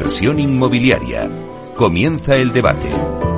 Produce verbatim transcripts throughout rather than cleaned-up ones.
inversión inmobiliaria. Comienza el debate.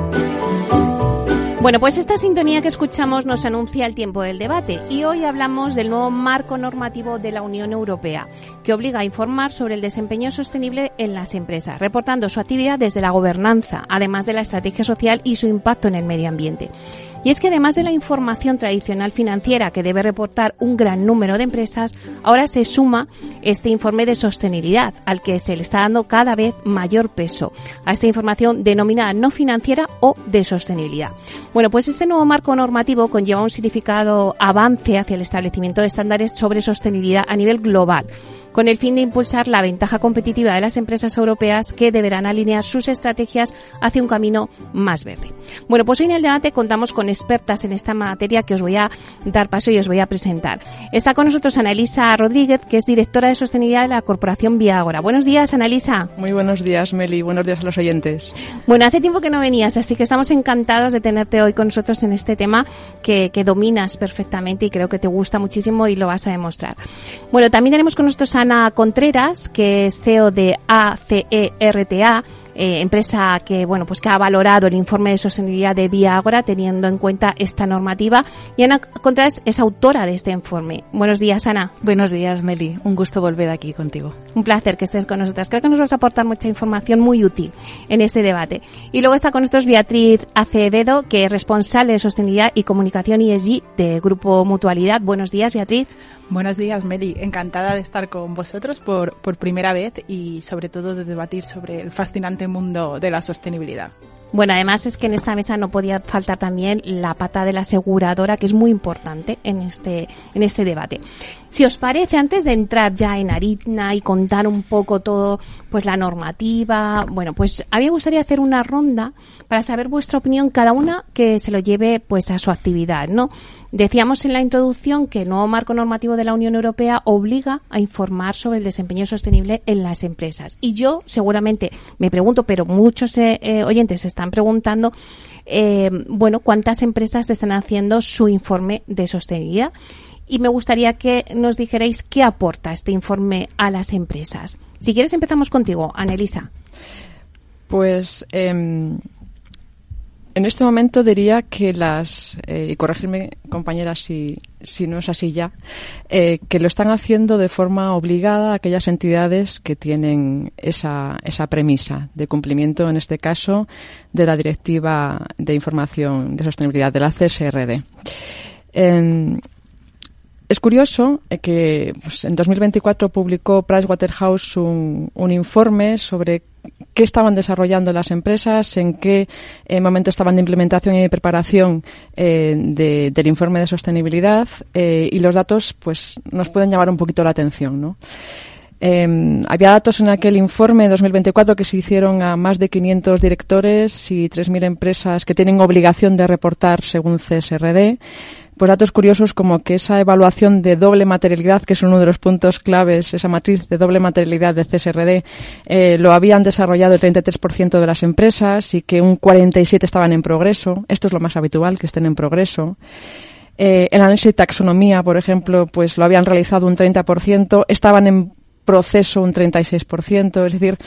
Bueno, pues esta sintonía que escuchamos nos anuncia el tiempo del debate y hoy hablamos del nuevo marco normativo de la Unión Europea que obliga a informar sobre el desempeño sostenible en las empresas, reportando su actividad desde la gobernanza, además de la estrategia social y su impacto en el medio ambiente. Y es que además de la información tradicional financiera que debe reportar un gran número de empresas, ahora se suma este informe de sostenibilidad, al que se le está dando cada vez mayor peso a esta información denominada no financiera o de sostenibilidad. Bueno, pues este nuevo marco normativo conlleva un significado avance hacia el establecimiento de estándares sobre sostenibilidad a nivel global, con el fin de impulsar la ventaja competitiva de las empresas europeas que deberán alinear sus estrategias hacia un camino más verde. Bueno, pues hoy en el debate contamos con expertas en esta materia que os voy a dar paso y os voy a presentar. Está con nosotros Annalisa Rodríguez, que es directora de sostenibilidad de la corporación Viagora. Buenos días, Annalisa. Muy buenos días, Meli. Buenos días a los oyentes. Bueno, hace tiempo que no venías, así que estamos encantados de tenerte hoy con nosotros en este tema que, que dominas perfectamente y creo que te gusta muchísimo y lo vas a demostrar. Bueno, también tenemos con nosotros a Ana Contreras, que es C E O de A C E R T A, eh, empresa que bueno pues que ha valorado el informe de sostenibilidad de Viagora teniendo en cuenta esta normativa, y Ana Contreras es autora de este informe. Buenos días, Ana. Buenos días, Meli. Un gusto volver aquí contigo. Un placer que estés con nosotras. Creo que nos vas a aportar mucha información muy útil en este debate. Y luego está con nosotros Beatriz Acevedo, que es responsable de sostenibilidad y comunicación E S G de Grupo Mutualidad. Buenos días, Beatriz. Buenos días, Meli. Encantada de estar con vosotros por, por primera vez y sobre todo de debatir sobre el fascinante mundo de la sostenibilidad. Bueno, además es que en esta mesa no podía faltar también la pata de la aseguradora, que es muy importante en este en este debate. Si os parece, antes de entrar ya en harina y contar un poco todo, pues la normativa, bueno, pues a mí me gustaría hacer una ronda para saber vuestra opinión, cada una que se lo lleve pues a su actividad, ¿no? Decíamos en la introducción que el nuevo marco normativo de la Unión Europea obliga a informar sobre el desempeño sostenible en las empresas. Y yo seguramente me pregunto, pero muchos eh, eh, oyentes se están preguntando, eh, bueno, ¿cuántas empresas están haciendo su informe de sostenibilidad? Y me gustaría que nos dijerais qué aporta este informe a las empresas. Si quieres empezamos contigo, Annalisa. Pues eh, en este momento diría que las, eh, y corregirme compañeras si, si no es así ya, eh, que lo están haciendo de forma obligada a aquellas entidades que tienen esa, esa premisa de cumplimiento, en este caso, de la Directiva de Información de Sostenibilidad, de la C S R D. Eh, Es curioso que pues, en dos mil veinticuatro publicó Pricewaterhouse un, un informe sobre qué estaban desarrollando las empresas, en qué eh, momento estaban de implementación y de preparación eh, de, del informe de sostenibilidad, eh, y los datos pues nos pueden llamar un poquito la atención, ¿no? Eh, había datos en aquel informe de dos mil veinticuatro que se hicieron a más de quinientos directores y tres mil empresas que tienen obligación de reportar según C S R D. Pues datos curiosos como que esa evaluación de doble materialidad, que es uno de los puntos claves, esa matriz de doble materialidad de C S R D, eh, lo habían desarrollado el treinta y tres por ciento de las empresas y que un cuarenta y siete por ciento estaban en progreso. Esto es lo más habitual, que estén en progreso. Eh, el análisis de taxonomía, por ejemplo, pues lo habían realizado un treinta por ciento, estaban en proceso un treinta y seis por ciento, es decir,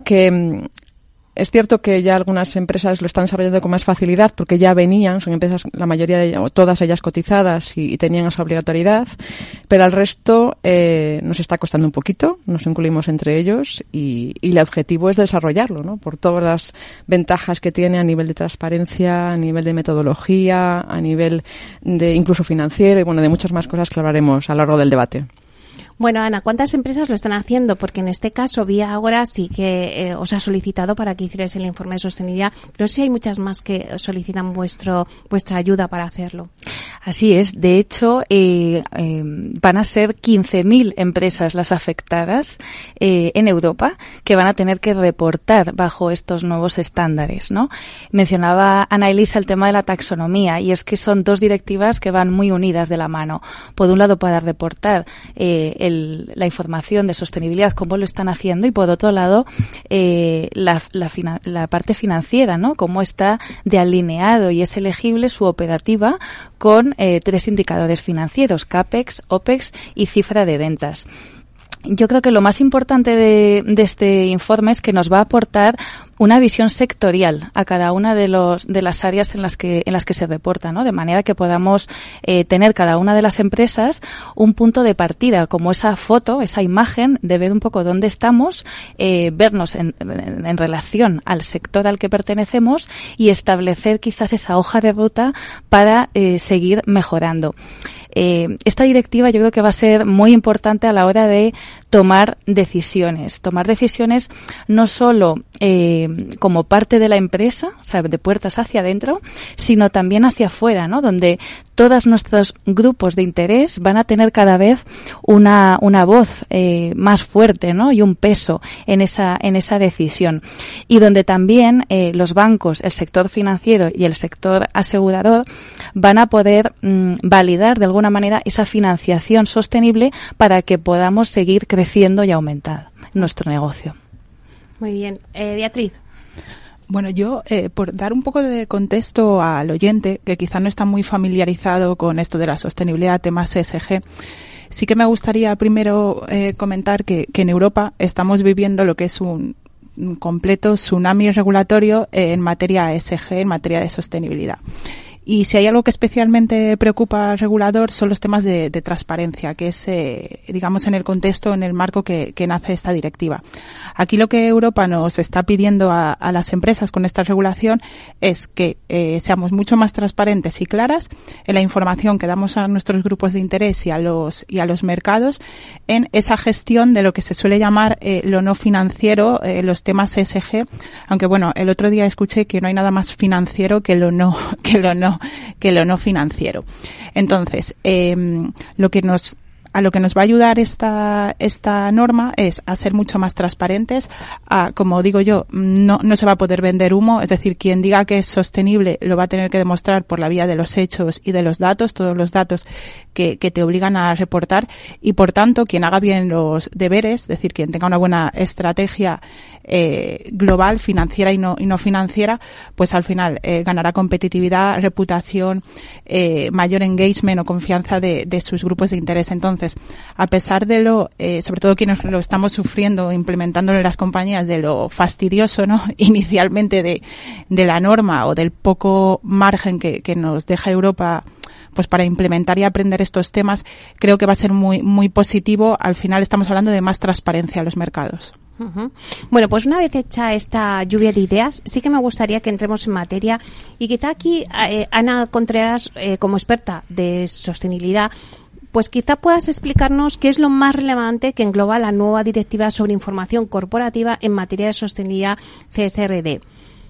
que es cierto que ya algunas empresas lo están desarrollando con más facilidad porque ya venían, son empresas, la mayoría de ellas, o todas ellas cotizadas y, y tenían esa obligatoriedad, pero al resto eh, nos está costando un poquito, nos incluimos entre ellos y, y el objetivo es desarrollarlo, ¿no? Por todas las ventajas que tiene a nivel de transparencia, a nivel de metodología, a nivel de incluso financiero y bueno, de muchas más cosas que hablaremos a lo largo del debate. Bueno, Ana, ¿cuántas empresas lo están haciendo? Porque en este caso, Viagora sí que eh, os ha solicitado para que hicierais el informe de sostenibilidad, pero sí hay muchas más que solicitan vuestro vuestra ayuda para hacerlo. Así es. De hecho, eh, eh, van a ser quince mil empresas las afectadas eh, en Europa que van a tener que reportar bajo estos nuevos estándares, ¿no? Mencionaba Ana Elisa el tema de la taxonomía y es que son dos directivas que van muy unidas de la mano. Por un lado, para reportar eh, el, la información de sostenibilidad, cómo lo están haciendo, y por otro lado, eh, la, la, fina, la parte financiera, ¿no? Cómo está de alineado y es elegible su operativa con eh, tres indicadores financieros, CAPEX, OPEX y cifra de ventas. yo creo que lo más importante de, de este informe es que nos va a aportar una visión sectorial a cada una de los de las áreas en las que en las que se reporta, ¿no? De manera que podamos eh, tener cada una de las empresas un punto de partida, como esa foto, esa imagen de ver un poco dónde estamos, eh, vernos en, en, en relación al sector al que pertenecemos y establecer quizás esa hoja de ruta para eh, seguir mejorando. Eh, esta directiva yo creo que va a ser muy importante a la hora de tomar decisiones. Tomar decisiones no solo eh, como parte de la empresa, o sea, de puertas hacia adentro, sino también hacia afuera, ¿no? Donde todos nuestros grupos de interés van a tener cada vez una, una voz eh, más fuerte, ¿no? Y un peso en esa, en esa decisión. Y donde también eh, los bancos, el sector financiero y el sector asegurador van a poder mmm, validar de alguna manera esa financiación sostenible para que podamos seguir creciendo y aumentar nuestro negocio. Muy bien. Eh, Beatriz. Bueno, yo, eh, por dar un poco de contexto al oyente, que quizá no está muy familiarizado con esto de la sostenibilidad, temas E S G, sí que me gustaría primero eh, comentar que, que en Europa estamos viviendo lo que es un, un completo tsunami regulatorio en materia E S G, en materia de sostenibilidad. Y si hay algo que especialmente preocupa al regulador son los temas de, de transparencia, que es, eh, digamos, en el contexto, en el marco que, que nace esta directiva. Aquí lo que Europa nos está pidiendo a, a las empresas con esta regulación es que eh, seamos mucho más transparentes y claras en la información que damos a nuestros grupos de interés y a los y a los mercados en esa gestión de lo que se suele llamar eh, lo no financiero, eh, los temas E S G, aunque bueno, el otro día escuché que no hay nada más financiero que lo no que lo no que lo no financiero. Entonces, eh, lo que nos a lo que nos va a ayudar esta esta norma es a ser mucho más transparentes, a, como digo yo, no no se va a poder vender humo, es decir, quien diga que es sostenible lo va a tener que demostrar por la vía de los hechos y de los datos, todos los datos que, que te obligan a reportar, y por tanto, quien haga bien los deberes, es decir, quien tenga una buena estrategia eh, global, financiera y no y no financiera, pues al final eh, ganará competitividad, reputación, eh, mayor engagement o confianza de, de sus grupos de interés. Entonces, a pesar de lo, eh, sobre todo quienes lo estamos sufriendo, implementándolo en las compañías, de lo fastidioso, ¿no? Inicialmente de, de la norma o del poco margen que, que nos deja Europa, pues para implementar y aprender estos temas, creo que va a ser muy, muy positivo. Al final estamos hablando de más transparencia en los mercados. Uh-huh. Bueno, pues una vez hecha esta lluvia de ideas, sí que me gustaría que entremos en materia y quizá aquí, eh, Ana Contreras, eh, como experta de sostenibilidad, pues quizá puedas explicarnos qué es lo más relevante que engloba la nueva directiva sobre información corporativa en materia de sostenibilidad C S R D.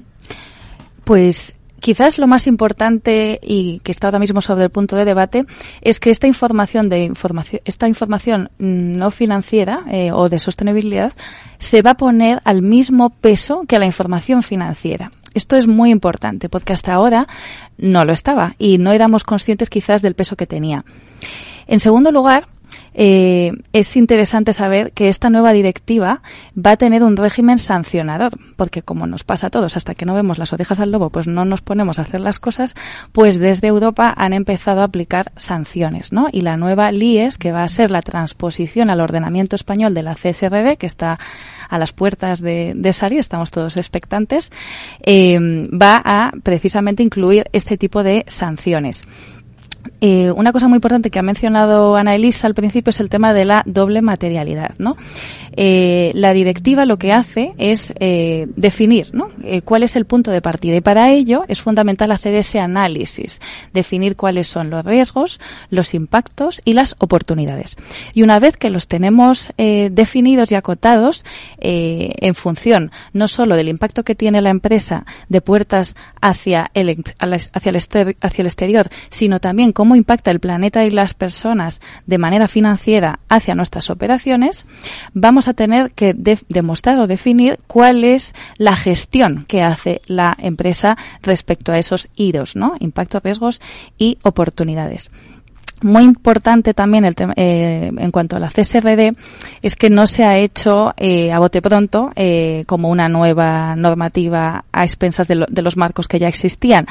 Pues quizás lo más importante y que está ahora mismo sobre el punto de debate es que esta información de información, esta información no financiera eh, o de sostenibilidad se va a poner al mismo peso que la información financiera. Esto es muy importante porque hasta ahora no lo estaba y no éramos conscientes quizás del peso que tenía. En segundo lugar, eh, es interesante saber que esta nueva directiva va a tener un régimen sancionador, porque como nos pasa a todos, hasta que no vemos las orejas al lobo, pues no nos ponemos a hacer las cosas, pues desde Europa han empezado a aplicar sanciones, ¿no? Y la nueva L I E S, que va a ser la transposición al ordenamiento español de la C S R D, que está a las puertas de, de salir, estamos todos expectantes, eh, va a precisamente incluir este tipo de sanciones. Eh, una cosa muy importante que ha mencionado Ana Elisa al principio es el tema de la doble materialidad, ¿no? Eh, la directiva lo que hace es eh, definir, ¿no? Eh, cuál es el punto de partida, y para ello es fundamental hacer ese análisis, definir cuáles son los riesgos, los impactos y las oportunidades. Y una vez que los tenemos eh, definidos y acotados eh, en función no solo del impacto que tiene la empresa de puertas hacia el hacia el, exter, hacia el exterior, sino también cómo impacta el planeta y las personas de manera financiera hacia nuestras operaciones, vamos a tener que de- demostrar o definir cuál es la gestión que hace la empresa respecto a esos idos, ¿no? Impactos, riesgos y oportunidades. Muy importante también el tema, eh, en cuanto a la C S R D es que no se ha hecho eh, a bote pronto eh, como una nueva normativa a expensas de, lo, de los marcos que ya existían.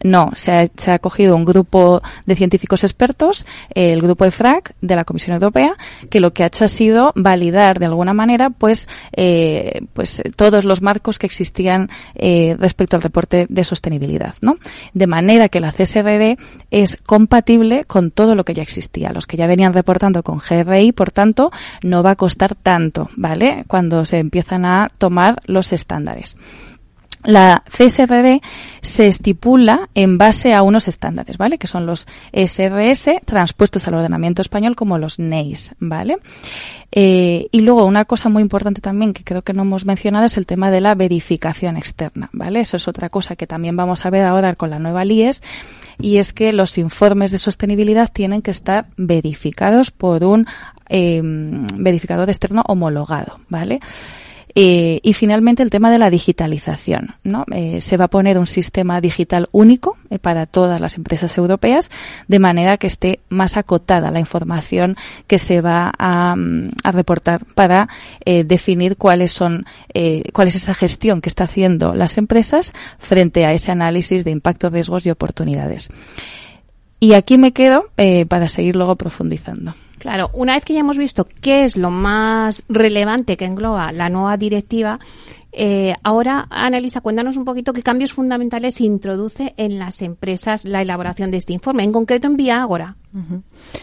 No, se ha, se ha cogido un grupo de científicos expertos, eh, el grupo EFRAG de la Comisión Europea, que lo que ha hecho ha sido validar de alguna manera pues eh, pues todos los marcos que existían eh, respecto al reporte de sostenibilidad, ¿no? De manera que la C S R D es compatible con todo lo que ya existía. Los que ya venían reportando con G R I, por tanto, no va a costar tanto, ¿vale?, cuando se empiezan a tomar los estándares. La C S R D se estipula en base a unos estándares, ¿vale?, que son los S R S transpuestos al ordenamiento español como los N E I S, ¿vale? Eh, y luego una cosa muy importante también que creo que no hemos mencionado es el tema de la verificación externa, ¿vale? Eso es otra cosa que también vamos a ver ahora con la nueva L I E S, y es que los informes de sostenibilidad tienen que estar verificados por un eh, verificador externo homologado, ¿vale? Eh, y finalmente el tema de la digitalización, ¿no? Eh, se va a poner un sistema digital único eh, para todas las empresas europeas, de manera que esté más acotada la información que se va a, a reportar para eh, definir cuáles son, eh, cuál es esa gestión que está haciendo las empresas frente a ese análisis de impacto, riesgos y oportunidades. Y aquí me quedo eh, para seguir luego profundizando. Claro, una vez que ya hemos visto qué es lo más relevante que engloba la nueva directiva, eh, ahora, Annalisa, cuéntanos un poquito qué cambios fundamentales introduce en las empresas la elaboración de este informe, en concreto en Vía Ágora. Uh-huh.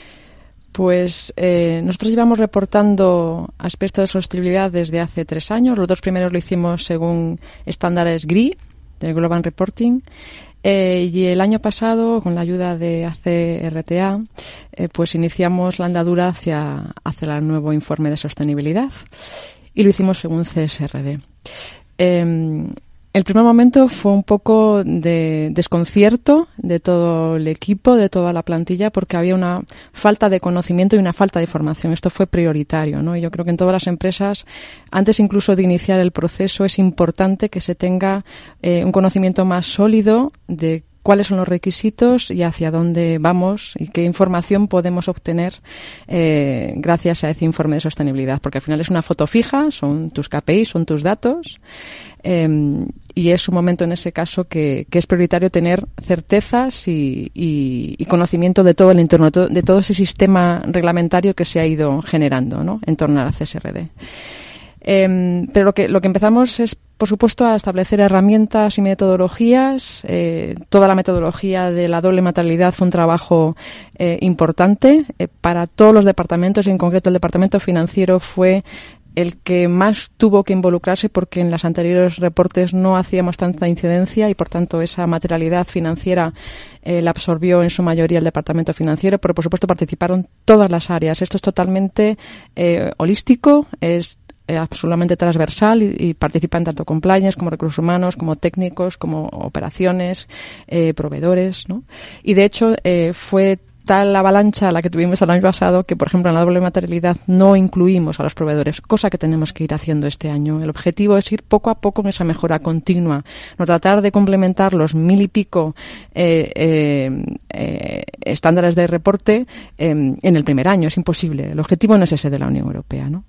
Pues eh, nosotros llevamos reportando aspectos de sostenibilidad desde hace tres años. Los dos primeros lo hicimos según estándares G R I, del Global Reporting. Eh, y el año pasado, con la ayuda de A C R T A, eh, pues iniciamos la andadura hacia, hacia el nuevo informe de sostenibilidad y lo hicimos según C S R D. Eh, el primer momento fue un poco de desconcierto de todo el equipo, de toda la plantilla, porque había una falta de conocimiento y una falta de formación. Esto fue prioritario, ¿no? Y yo creo que en todas las empresas, antes incluso de iniciar el proceso, es importante que se tenga eh, un conocimiento más sólido de cuáles son los requisitos y hacia dónde vamos y qué información podemos obtener eh, gracias a ese informe de sostenibilidad, porque al final es una foto fija, son tus K P Is, son tus datos, eh, y es un momento en ese caso que, que es prioritario tener certezas y, y, y conocimiento de todo el entorno, de todo, de todo ese sistema reglamentario que se ha ido generando, ¿no?, en torno a la C S R D. Eh, pero lo que, lo que empezamos es, por supuesto, a establecer herramientas y metodologías. Eh, toda la metodología de la doble materialidad fue un trabajo eh, importante eh, para todos los departamentos, y en concreto el departamento financiero fue el que más tuvo que involucrarse, porque en los anteriores reportes no hacíamos tanta incidencia y, por tanto, esa materialidad financiera eh, la absorbió en su mayoría el departamento financiero, pero, por supuesto, participaron todas las áreas. Esto es totalmente eh, holístico, es absolutamente transversal y, y participan tanto compliance como recursos humanos, como técnicos, como operaciones, eh, proveedores, ¿no? Y de hecho eh, fue tal la avalancha la que tuvimos el año pasado que, por ejemplo, en la doble materialidad no incluimos a los proveedores, cosa que tenemos que ir haciendo este año. El objetivo es ir poco a poco en esa mejora continua, no tratar de complementar los mil y pico eh, eh, eh, estándares de reporte eh, en el primer año. Es imposible. El objetivo no es ese de la Unión Europea, ¿no?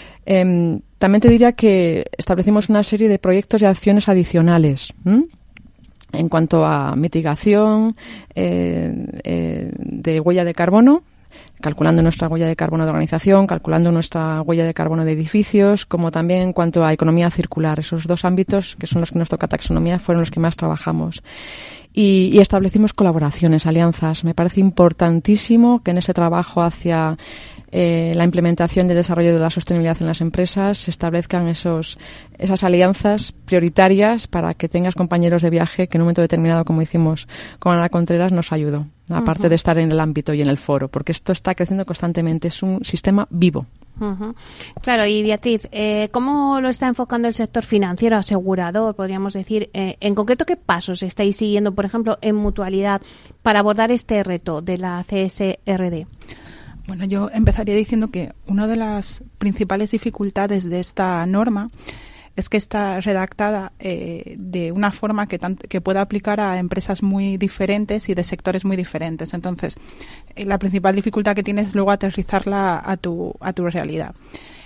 Eh, también te diría que establecimos una serie de proyectos y acciones adicionales ¿m? en cuanto a mitigación eh, eh, de huella de carbono, calculando nuestra huella de carbono de organización, calculando nuestra huella de carbono de edificios, como también en cuanto a economía circular. Esos dos ámbitos, que son los que nos toca taxonomía, fueron los que más trabajamos. Y, y establecimos colaboraciones, alianzas. Me parece importantísimo que en ese trabajo hacia eh, la implementación y el desarrollo de la sostenibilidad en las empresas se establezcan esos, esas alianzas prioritarias para que tengas compañeros de viaje que en un momento determinado, como hicimos con Ana Contreras, nos ayudó, aparte uh-huh. de estar en el ámbito y en el foro, porque esto está creciendo constantemente. Es un sistema vivo. Uh-huh. Claro, y Beatriz, eh, ¿cómo lo está enfocando el sector financiero, asegurador, podríamos decir? Eh, en concreto, ¿qué pasos estáis siguiendo, por ejemplo, en Mutualidad para abordar este reto de la C S R D? Bueno, yo empezaría diciendo que una de las principales dificultades de esta norma es que está redactada eh, de una forma que, tant- que pueda aplicar a empresas muy diferentes y de sectores muy diferentes. Entonces, eh, la principal dificultad que tienes es luego aterrizarla a tu, a tu realidad.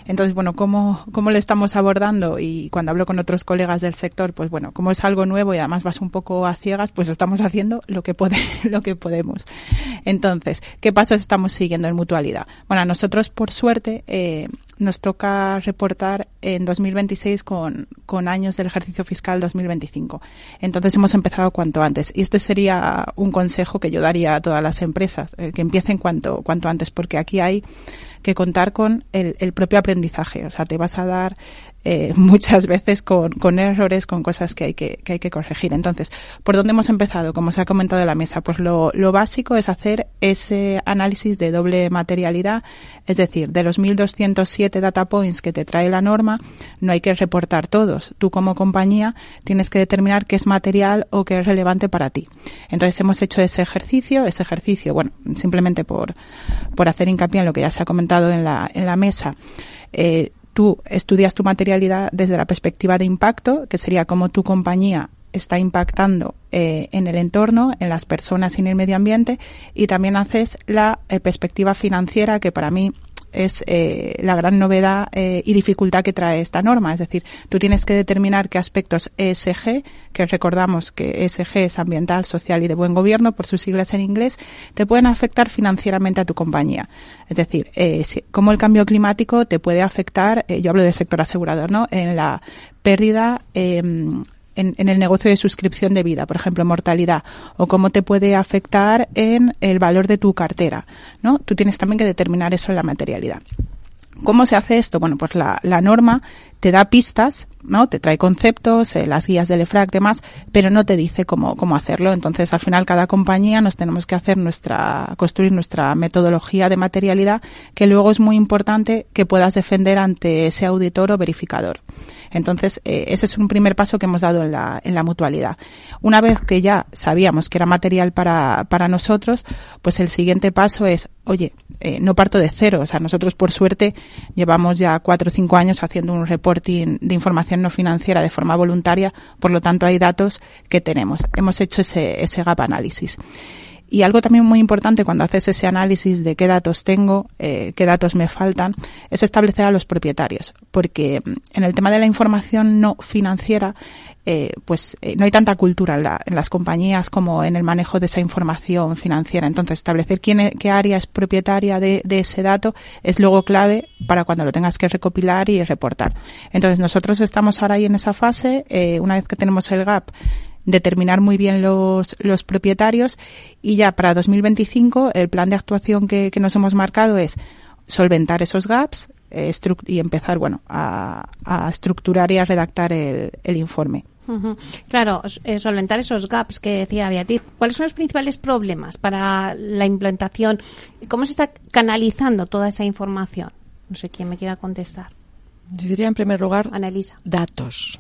Entonces, bueno, ¿cómo, cómo lo estamos abordando? Y cuando hablo con otros colegas del sector, pues bueno, como es algo nuevo y además vas un poco a ciegas, pues estamos haciendo lo que pode, lo que podemos. Entonces, ¿qué pasos estamos siguiendo en Mutualidad? Bueno, a nosotros, por suerte, eh, nos toca reportar en dos mil veintiséis con, con años del ejercicio fiscal dos mil veinticinco. Entonces hemos empezado cuanto antes. Y este sería un consejo que yo daría a todas las empresas, eh, que empiecen cuanto, cuanto antes, porque aquí hay que contar con el, el propio aprendizaje. O sea, te vas a dar eh, muchas veces con, con errores, con cosas que hay que, que hay que corregir. Entonces, ¿por dónde hemos empezado? Como se ha comentado en la mesa, pues lo, lo básico es hacer ese análisis de doble materialidad, es decir, de los mil doscientos siete data points que te trae la norma, no hay que reportar todos. Tú como compañía tienes que determinar qué es material o qué es relevante para ti. Entonces hemos hecho ese ejercicio, ese ejercicio, bueno, simplemente por, por hacer hincapié en lo que ya se ha comentado en la, en la mesa, eh, tú estudias tu materialidad desde la perspectiva de impacto, que sería cómo tu compañía está impactando eh, en el entorno, en las personas y en el medio ambiente, y también haces la eh, perspectiva financiera, que para mí es eh, la gran novedad eh, y dificultad que trae esta norma. Es decir, tú tienes que determinar qué aspectos E S G, que recordamos que E S G es ambiental, social y de buen gobierno, por sus siglas en inglés, te pueden afectar financieramente a tu compañía. Es decir, eh, si, cómo el cambio climático te puede afectar, eh, yo hablo del sector asegurador, ¿no?, en la pérdida eh, En, en el negocio de suscripción de vida, por ejemplo, mortalidad, o cómo te puede afectar en el valor de tu cartera, ¿no? Tú tienes también que determinar eso en la materialidad. ¿Cómo se hace esto? Bueno, pues la, la norma te da pistas, ¿no? Te trae conceptos, eh, las guías del E F R A C, demás, pero no te dice cómo, cómo hacerlo. Entonces, al final, cada compañía nos tenemos que hacer nuestra, construir nuestra metodología de materialidad, que luego es muy importante que puedas defender ante ese auditor o verificador. Entonces, eh, ese es un primer paso que hemos dado en la, en la mutualidad. Una vez que ya sabíamos que era material para, para nosotros, pues el siguiente paso es, oye, eh, no parto de cero. O sea, nosotros, por suerte, llevamos ya cuatro o cinco años haciendo un reporting de información no financiera de forma voluntaria, por lo tanto, hay datos que tenemos. Hemos hecho ese, ese gap análisis. Y algo también muy importante cuando haces ese análisis de qué datos tengo, eh, qué datos me faltan, es establecer a los propietarios. Porque en el tema de la información no financiera, eh, pues eh, no hay tanta cultura en, la, en las compañías como en el manejo de esa información financiera. Entonces, establecer quién es, qué área es propietaria de, de ese dato es luego clave para cuando lo tengas que recopilar y reportar. Entonces, nosotros estamos ahora ahí en esa fase. Eh, una vez que tenemos el gap, determinar muy bien los, los propietarios, y ya para dos mil veinticinco el plan de actuación que, que nos hemos marcado es solventar esos gaps eh, y empezar, bueno, a, a estructurar y a redactar el, el informe. Uh-huh. Claro, eh, solventar esos gaps que decía Beatriz. ¿Cuáles son los principales problemas para la implantación? ¿Cómo se está canalizando toda esa información? No sé quién me quiera contestar. Yo diría en primer lugar, Annalisa. Datos.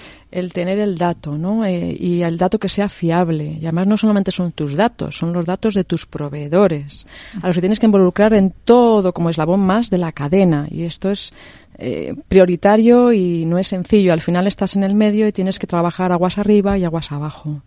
El tener el dato, ¿no? Eh, y el dato que sea fiable. Y además no solamente son tus datos, son los datos de tus proveedores, a los que tienes que involucrar en todo como eslabón más de la cadena. Y esto es eh, prioritario y no es sencillo. Al final estás en el medio y tienes que trabajar aguas arriba y aguas abajo.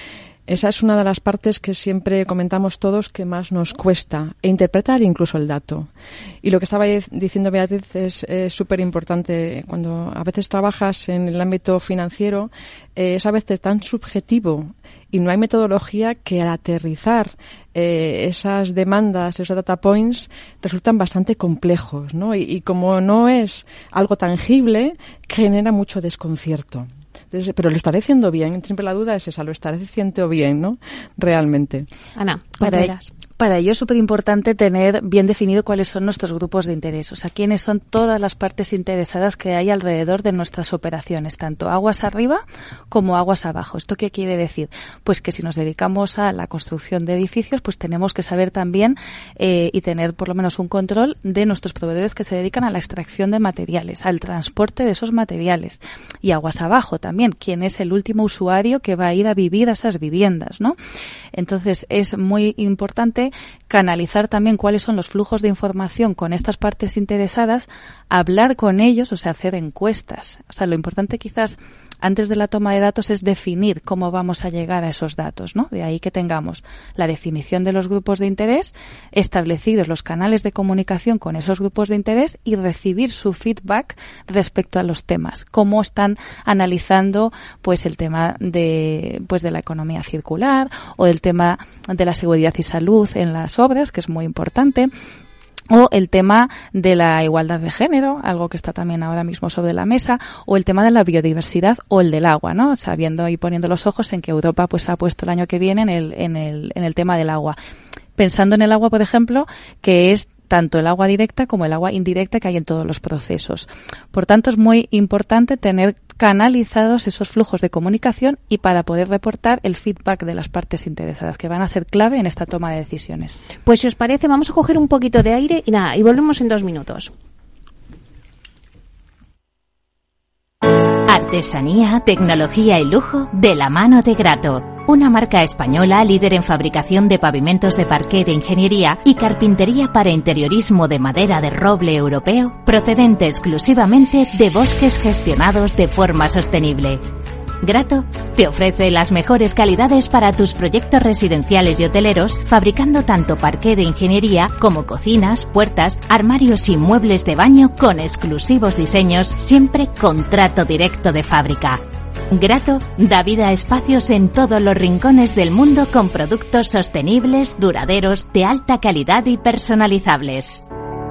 Esa es una de las partes que siempre comentamos todos que más nos cuesta, e interpretar incluso el dato. Y lo que estaba diciendo Beatriz es súper importante. Cuando a veces trabajas en el ámbito financiero, eh, es a veces tan subjetivo y no hay metodología que al aterrizar eh, esas demandas, esos data points, resultan bastante complejos, ¿no? Y, y como no es algo tangible, genera mucho desconcierto. Entonces, pero lo estaré haciendo bien. Siempre la duda es esa, lo estaré haciendo bien, ¿no? Realmente. Ana, para, para ello es súper importante tener bien definido cuáles son nuestros grupos de interés. O sea, quiénes son todas las partes interesadas que hay alrededor de nuestras operaciones, tanto aguas arriba como aguas abajo. ¿Esto qué quiere decir? Pues que si nos dedicamos a la construcción de edificios, pues tenemos que saber también eh, y tener por lo menos un control de nuestros proveedores que se dedican a la extracción de materiales, al transporte de esos materiales. Y aguas abajo también, quién es el último usuario que va a ir a vivir a esas viviendas, ¿no? Entonces es muy importante canalizar también cuáles son los flujos de información con estas partes interesadas, hablar con ellos, o sea, hacer encuestas. O sea, lo importante quizás antes de la toma de datos es definir cómo vamos a llegar a esos datos, ¿no? De ahí que tengamos la definición de los grupos de interés, establecidos los canales de comunicación con esos grupos de interés y recibir su feedback respecto a los temas, cómo están analizando pues el tema de pues de la economía circular o el tema de la seguridad y salud en las obras, que es muy importante, o el tema de la igualdad de género, algo que está también ahora mismo sobre la mesa, o el tema de la biodiversidad o el del agua, ¿no? Sabiendo y poniendo los ojos en que Europa pues ha puesto el año que viene en el en el en el tema del agua. Pensando en el agua, por ejemplo, que es tanto el agua directa como el agua indirecta que hay en todos los procesos. Por tanto, es muy importante tener canalizados esos flujos de comunicación y para poder reportar el feedback de las partes interesadas, que van a ser clave en esta toma de decisiones. Pues si os parece, vamos a coger un poquito de aire y nada, y volvemos en dos minutos. Artesanía, tecnología y lujo de la mano de Grato. Una marca española líder en fabricación de pavimentos de parqué de ingeniería y carpintería para interiorismo de madera de roble europeo, procedente exclusivamente de bosques gestionados de forma sostenible. Grato te ofrece las mejores calidades para tus proyectos residenciales y hoteleros, fabricando tanto parqué de ingeniería como cocinas, puertas, armarios y muebles de baño con exclusivos diseños, siempre con trato directo de fábrica. Grato da vida a espacios en todos los rincones del mundo con productos sostenibles, duraderos, de alta calidad y personalizables.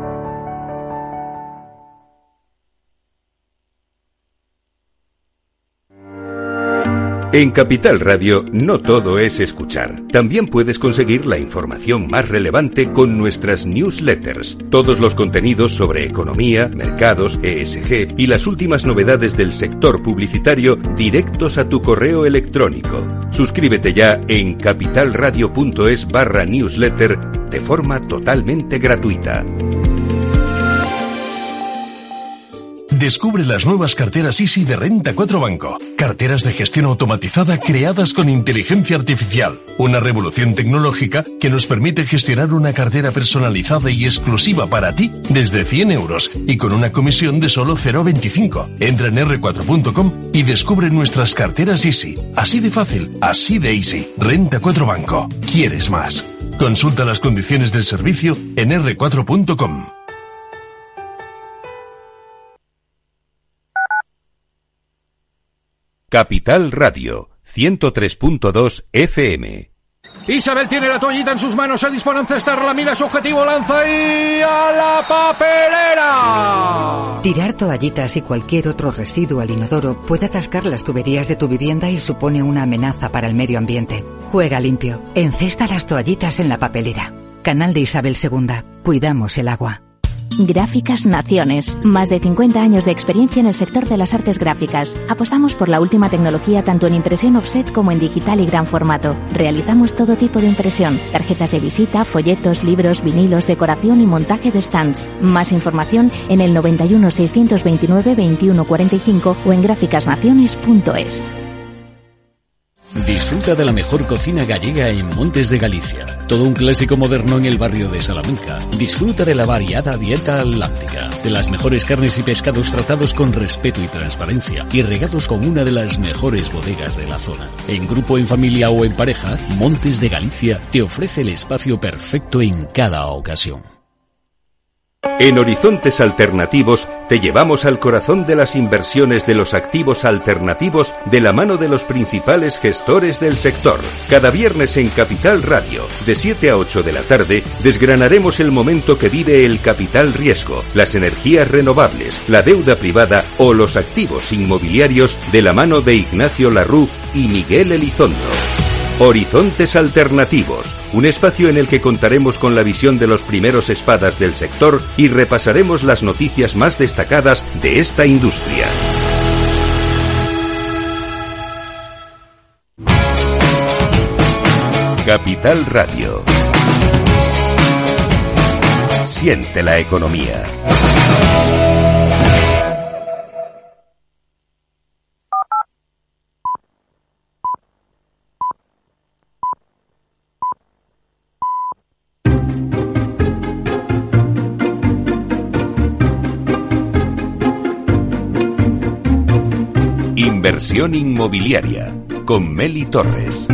En Capital Radio no todo es escuchar. También puedes conseguir la información más relevante con nuestras newsletters. Todos los contenidos sobre economía, mercados, E S G y las últimas novedades del sector publicitario directos a tu correo electrónico. Suscríbete ya en capitalradio.es barra newsletter de forma totalmente gratuita. Descubre las nuevas carteras Easy de Renta cuatro Banco. Carteras de gestión automatizada creadas con inteligencia artificial. Una revolución tecnológica que nos permite gestionar una cartera personalizada y exclusiva para ti desde cien euros y con una comisión de solo cero coma veinticinco. Entra en erre cuatro punto com y descubre nuestras carteras Easy. Así de fácil, así de easy. Renta cuatro Banco. ¿Quieres más? Consulta las condiciones del servicio en erre cuatro punto com. Capital Radio, ciento tres punto dos F M. Isabel tiene la toallita en sus manos, se dispone a encestarla, mira su objetivo, lanza y a la papelera. Tirar toallitas y cualquier otro residuo al inodoro puede atascar las tuberías de tu vivienda y supone una amenaza para el medio ambiente. Juega limpio, encesta las toallitas en la papelera. Canal de Isabel segunda, cuidamos el agua. Gráficas Naciones. Más de cincuenta años de experiencia en el sector de las artes gráficas. Apostamos por la última tecnología tanto en impresión offset como en digital y gran formato. Realizamos todo tipo de impresión. Tarjetas de visita, folletos, libros, vinilos, decoración y montaje de stands. Más información en el noventa y uno, seiscientos veintinueve, veintiuno cuarenta y cinco o en gráficas naciones punto es. Disfruta de la mejor cocina gallega en Montes de Galicia. Todo un clásico moderno en el barrio de Salamanca. Disfruta de la variada dieta atlántica, de las mejores carnes y pescados tratados con respeto y transparencia y regados con una de las mejores bodegas de la zona. En grupo, en familia o en pareja, Montes de Galicia te ofrece el espacio perfecto en cada ocasión. En Horizontes Alternativos te llevamos al corazón de las inversiones de los activos alternativos de la mano de los principales gestores del sector. Cada viernes en Capital Radio, de siete a ocho de la tarde, desgranaremos el momento que vive el capital riesgo, las energías renovables, la deuda privada o los activos inmobiliarios de la mano de Ignacio Larrú y Miguel Elizondo. Horizontes Alternativos, un espacio en el que contaremos con la visión de los primeros espadas del sector y repasaremos las noticias más destacadas de esta industria. Capital Radio. Siente la economía. Inversión inmobiliaria con Meli Torres.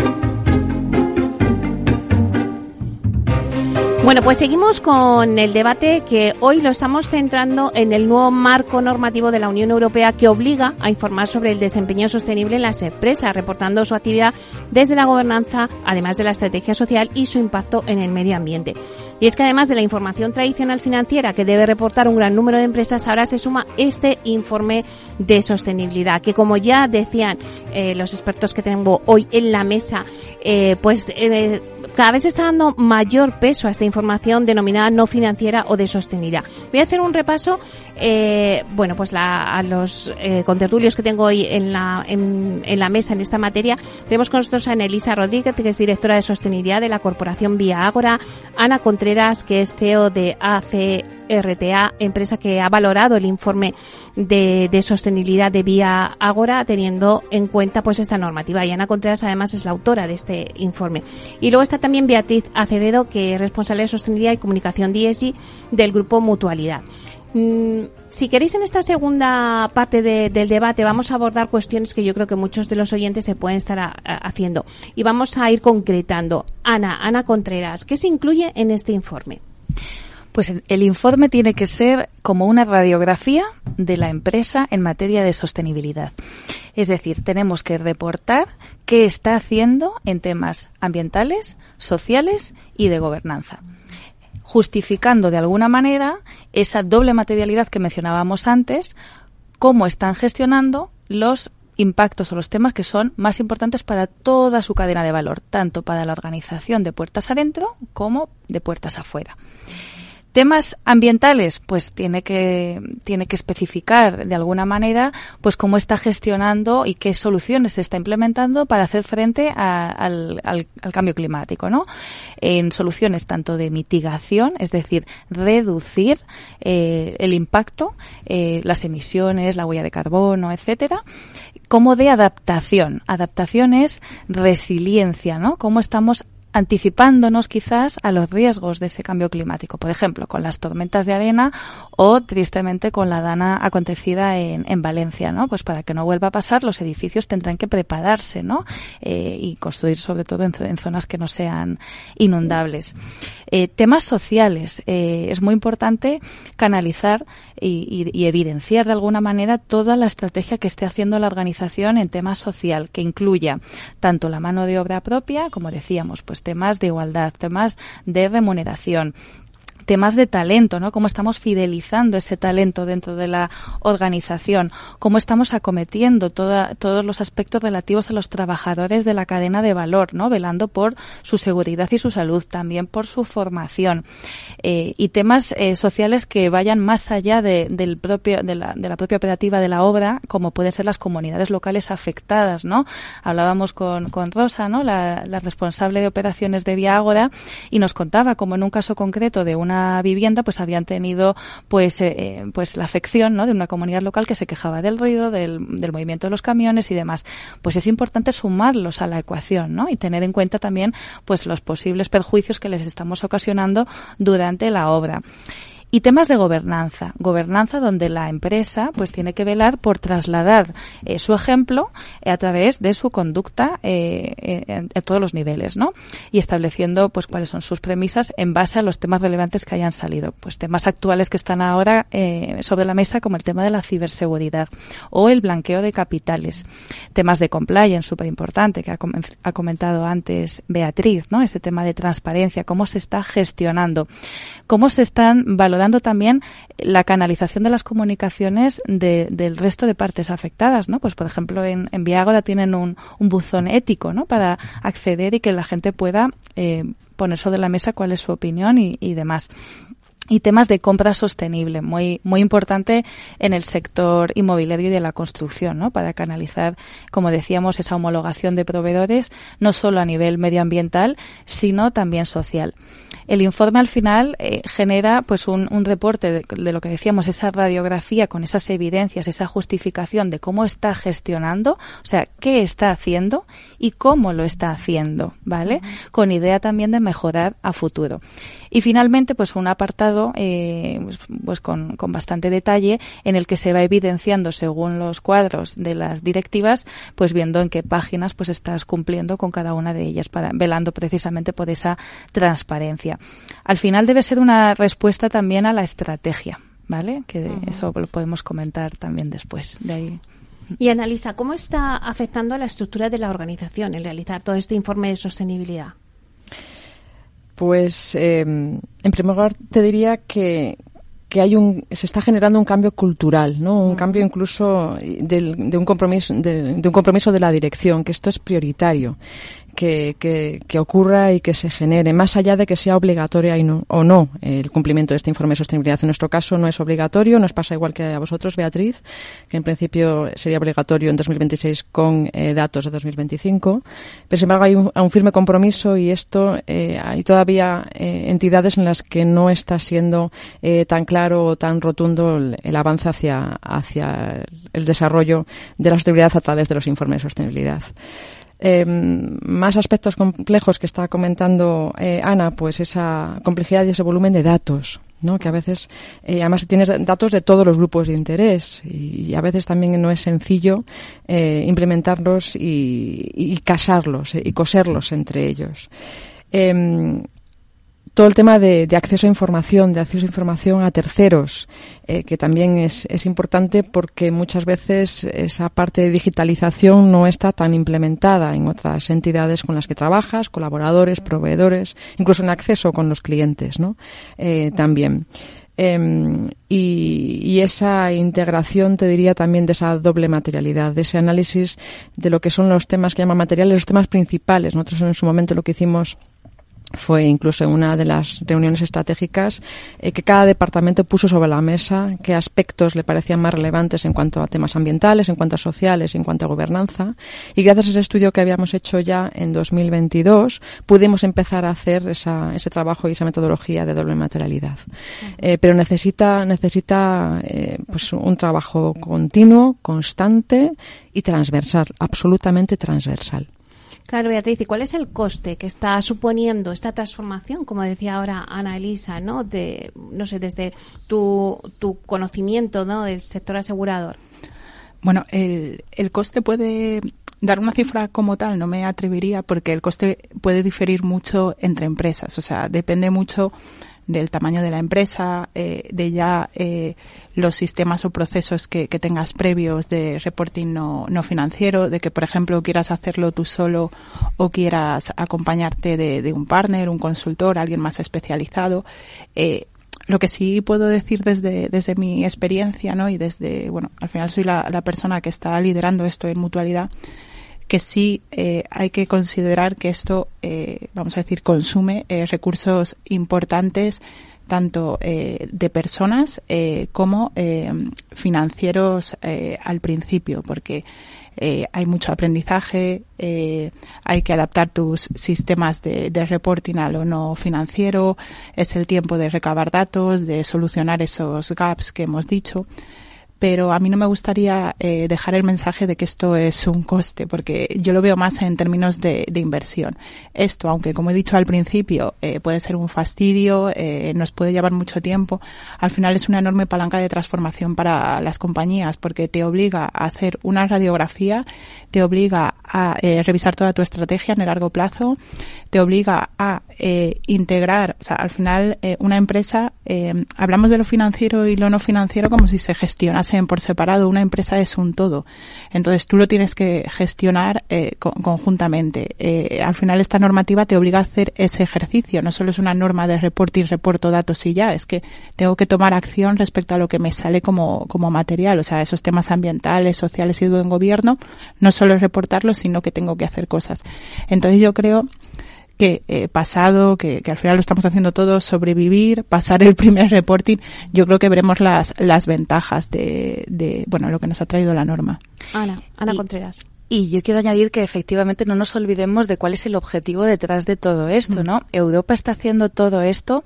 Bueno, pues seguimos con el debate que hoy lo estamos centrando en el nuevo marco normativo de la Unión Europea que obliga a informar sobre el desempeño sostenible en las empresas, reportando su actividad desde la gobernanza, además de la estrategia social y su impacto en el medio ambiente. Y es que además de la información tradicional financiera que debe reportar un gran número de empresas, ahora se suma este informe de sostenibilidad, que como ya decían eh, los expertos que tengo hoy en la mesa, eh, pues eh, cada vez se está dando mayor peso a esta información denominada no financiera o de sostenibilidad. Voy a hacer un repaso, eh, bueno, pues la, a los eh, contertulios que tengo hoy en la, en, en la mesa en esta materia. Tenemos con nosotros a Elisa Rodríguez, que es directora de sostenibilidad de la corporación Vía Ágora, Ana Contreras, que es C E O de A C R T A, empresa que ha valorado el informe de, de sostenibilidad de Vía Ágora teniendo en cuenta pues esta normativa, y Ana Contreras además es la autora de este informe. Y luego está también Beatriz Acevedo, que es responsable de sostenibilidad y comunicación D S I del grupo Mutualidad. Mm, si queréis, en esta segunda parte de, del debate vamos a abordar cuestiones que yo creo que muchos de los oyentes se pueden estar a, a, haciendo, y vamos a ir concretando. Ana, Ana Contreras, ¿qué se incluye en este informe? Pues el informe tiene que ser como una radiografía de la empresa en materia de sostenibilidad. Es decir, tenemos que reportar qué está haciendo en temas ambientales, sociales y de gobernanza, justificando de alguna manera esa doble materialidad que mencionábamos antes, cómo están gestionando los impactos o los temas que son más importantes para toda su cadena de valor, tanto para la organización de puertas adentro como de puertas afuera. Temas ambientales, pues tiene que tiene que especificar de alguna manera pues cómo está gestionando y qué soluciones se está implementando para hacer frente a, al, al, al cambio climático, ¿no? En soluciones tanto de mitigación, es decir, reducir eh, el impacto, eh, las emisiones, la huella de carbono, etcétera, como de adaptación. Adaptación es resiliencia, ¿no? Cómo estamos anticipándonos quizás a los riesgos de ese cambio climático, por ejemplo, con las tormentas de arena o, tristemente, con la dana acontecida en, en Valencia, ¿no? Pues para que no vuelva a pasar, los edificios tendrán que prepararse, ¿no? Eh, y construir, sobre todo, en, en zonas que no sean inundables. Eh, temas sociales. Eh, es muy importante canalizar y, y, y evidenciar de alguna manera toda la estrategia que esté haciendo la organización en tema social, que incluya tanto la mano de obra propia, como decíamos, pues temas de igualdad, temas de remuneración, temas de talento, ¿no? Cómo estamos fidelizando ese talento dentro de la organización, cómo estamos acometiendo toda, todos los aspectos relativos a los trabajadores de la cadena de valor, ¿no? Velando por su seguridad y su salud, también por su formación, eh, y temas eh, sociales que vayan más allá de, del propio, de la, de la propia operativa de la obra, como pueden ser las comunidades locales afectadas, ¿no? Hablábamos con, con Rosa, ¿no? La, la responsable de operaciones de Vía Ágora, y nos contaba como en un caso concreto de una vivienda pues habían tenido pues eh, pues la afección, ¿no? De una comunidad local que se quejaba del ruido, del, del movimiento de los camiones y demás. Pues es importante sumarlos a la ecuación, ¿no? Y tener en cuenta también pues los posibles perjuicios que les estamos ocasionando durante la obra. Y temas de gobernanza, gobernanza donde la empresa pues tiene que velar por trasladar eh, su ejemplo eh, a través de su conducta eh, en, en todos los niveles, ¿no? Y estableciendo pues cuáles son sus premisas en base a los temas relevantes que hayan salido, pues temas actuales que están ahora eh, sobre la mesa, como el tema de la ciberseguridad o el blanqueo de capitales, temas de compliance súper importante que ha, com- ha comentado antes Beatriz, ¿no? Ese tema de transparencia, cómo se está gestionando, cómo se están valorando dando también la canalización de las comunicaciones de, del resto de partes afectadas, ¿no? Pues, por ejemplo, en, en Vía Ágora tienen un, un buzón ético, ¿no? Para acceder y que la gente pueda eh, poner sobre la mesa cuál es su opinión y, y demás. Y temas de compra sostenible, muy muy importante en el sector inmobiliario y de la construcción, ¿no? Para canalizar, como decíamos, esa homologación de proveedores, no solo a nivel medioambiental, sino también social. El informe al final eh, genera pues un, un reporte de, de lo que decíamos, esa radiografía con esas evidencias, esa justificación de cómo está gestionando, o sea, qué está haciendo y cómo lo está haciendo, ¿vale? Uh-huh. Con idea también de mejorar a futuro. Y finalmente, pues un apartado elaborado eh, pues, pues con, con bastante detalle, en el que se va evidenciando según los cuadros de las directivas, pues viendo en qué páginas pues estás cumpliendo con cada una de ellas, para velando precisamente por esa transparencia. Al final debe ser una respuesta también a la estrategia, ¿vale? Que uh-huh. eso lo podemos comentar también después de ahí. Y Annalisa, ¿cómo está afectando a la estructura de la organización el realizar todo este informe de sostenibilidad? Pues, eh, en primer lugar, te diría que, que hay un, se está generando un cambio cultural, ¿no? Un uh-huh. cambio incluso de, de un compromiso, de, de un compromiso de la dirección, que esto es prioritario. Que, que, que ocurra y que se genere, más allá de que sea obligatoria y no, o no el cumplimiento de este informe de sostenibilidad. En nuestro caso no es obligatorio, nos pasa igual que a vosotros, Beatriz, que en principio sería obligatorio en dos mil veintiséis con eh, datos de dos mil veinticinco, pero sin embargo hay un, un firme compromiso y esto eh, hay todavía eh, entidades en las que no está siendo eh, tan claro o tan rotundo el, el avance hacia, hacia el desarrollo de la sostenibilidad a través de los informes de sostenibilidad. Eh, más aspectos complejos que está comentando eh, Ana, pues esa complejidad y ese volumen de datos, ¿no? Que a veces, eh, además tienes datos de todos los grupos de interés y, y a veces también no es sencillo eh, implementarlos y, y casarlos eh, y coserlos entre ellos. Eh, Todo el tema de, de acceso a información, de acceso a información a terceros, eh, que también es, es importante porque muchas veces esa parte de digitalización no está tan implementada en otras entidades con las que trabajas, colaboradores, proveedores, incluso en acceso con los clientes, ¿no? Eh, también. Eh, y, y esa integración, te diría también, de esa doble materialidad, de ese análisis de lo que son los temas que llaman materiales, los temas principales. Nosotros en su momento lo que hicimos fue incluso en una de las reuniones estratégicas eh, que cada departamento puso sobre la mesa qué aspectos le parecían más relevantes en cuanto a temas ambientales, en cuanto a sociales, en cuanto a gobernanza. Y gracias a ese estudio que habíamos hecho ya en dos mil veintidós, pudimos empezar a hacer esa, ese trabajo y esa metodología de doble materialidad. Uh-huh. Eh, pero necesita, necesita eh, pues un trabajo continuo, constante y transversal, absolutamente transversal. Claro, Beatriz, ¿y cuál es el coste que está suponiendo esta transformación, como decía ahora Ana Elisa, ¿no? De, no sé, desde tu, tu conocimiento, ¿no?, del sector asegurador? Bueno, el, el coste puede dar una cifra como tal, no me atrevería, porque el coste puede diferir mucho entre empresas, o sea, depende mucho del tamaño de la empresa, eh, de ya eh, los sistemas o procesos que, que tengas previos de reporting no, no financiero, de que, por ejemplo, quieras hacerlo tú solo o quieras acompañarte de, de un partner, un consultor, alguien más especializado. Eh, Lo que sí puedo decir desde desde mi experiencia, ¿no? Y desde, bueno, al final soy la, la persona que está liderando esto en Mutualidad, que sí eh, hay que considerar que esto, eh, vamos a decir, consume eh, recursos importantes, tanto eh, de personas eh, como eh, financieros eh, al principio, porque eh, hay mucho aprendizaje, eh, hay que adaptar tus sistemas de, de reporting a lo no financiero, es el tiempo de recabar datos, de solucionar esos gaps que hemos dicho. Pero a mí no me gustaría eh, dejar el mensaje de que esto es un coste, porque yo lo veo más en términos de, de inversión. Esto, aunque como he dicho al principio, eh, puede ser un fastidio, eh, nos puede llevar mucho tiempo, al final es una enorme palanca de transformación para las compañías, porque te obliga a hacer una radiografía, te obliga a eh, revisar toda tu estrategia en el largo plazo, te obliga a eh, integrar, o sea, al final eh, una empresa, eh, hablamos de lo financiero y lo no financiero como si se gestionase por separado. Una empresa es un todo, entonces tú lo tienes que gestionar eh, co- conjuntamente. Eh, al final esta normativa te obliga a hacer ese ejercicio, no solo es una norma de reporte y reporto datos y ya, es que tengo que tomar acción respecto a lo que me sale como, como material, o sea, esos temas ambientales, sociales y de buen gobierno, no solo es reportarlos, sino que tengo que hacer cosas. Entonces yo creo que eh, pasado, que, que al final lo estamos haciendo todos, sobrevivir, pasar el primer reporting, yo creo que veremos las las ventajas de, de bueno, lo que nos ha traído la norma. Ana, Ana y, Contreras. Y yo quiero añadir que efectivamente no nos olvidemos de cuál es el objetivo detrás de todo esto, ¿no? Mm. Europa está haciendo todo esto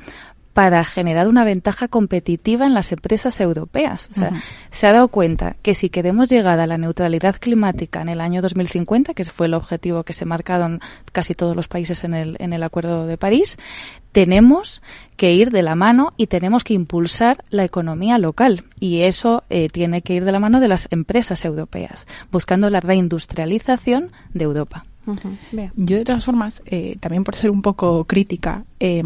para generar una ventaja competitiva en las empresas europeas. O sea, uh-huh. se ha dado cuenta que si queremos llegar a la neutralidad climática en el año dos mil cincuenta, que fue el objetivo que se marcaron casi todos los países en el, en el Acuerdo de París, tenemos que ir de la mano y tenemos que impulsar la economía local. Y eso eh, tiene que ir de la mano de las empresas europeas, buscando la reindustrialización de Europa. Uh-huh. Yo, de todas formas, eh, también por ser un poco crítica, eh,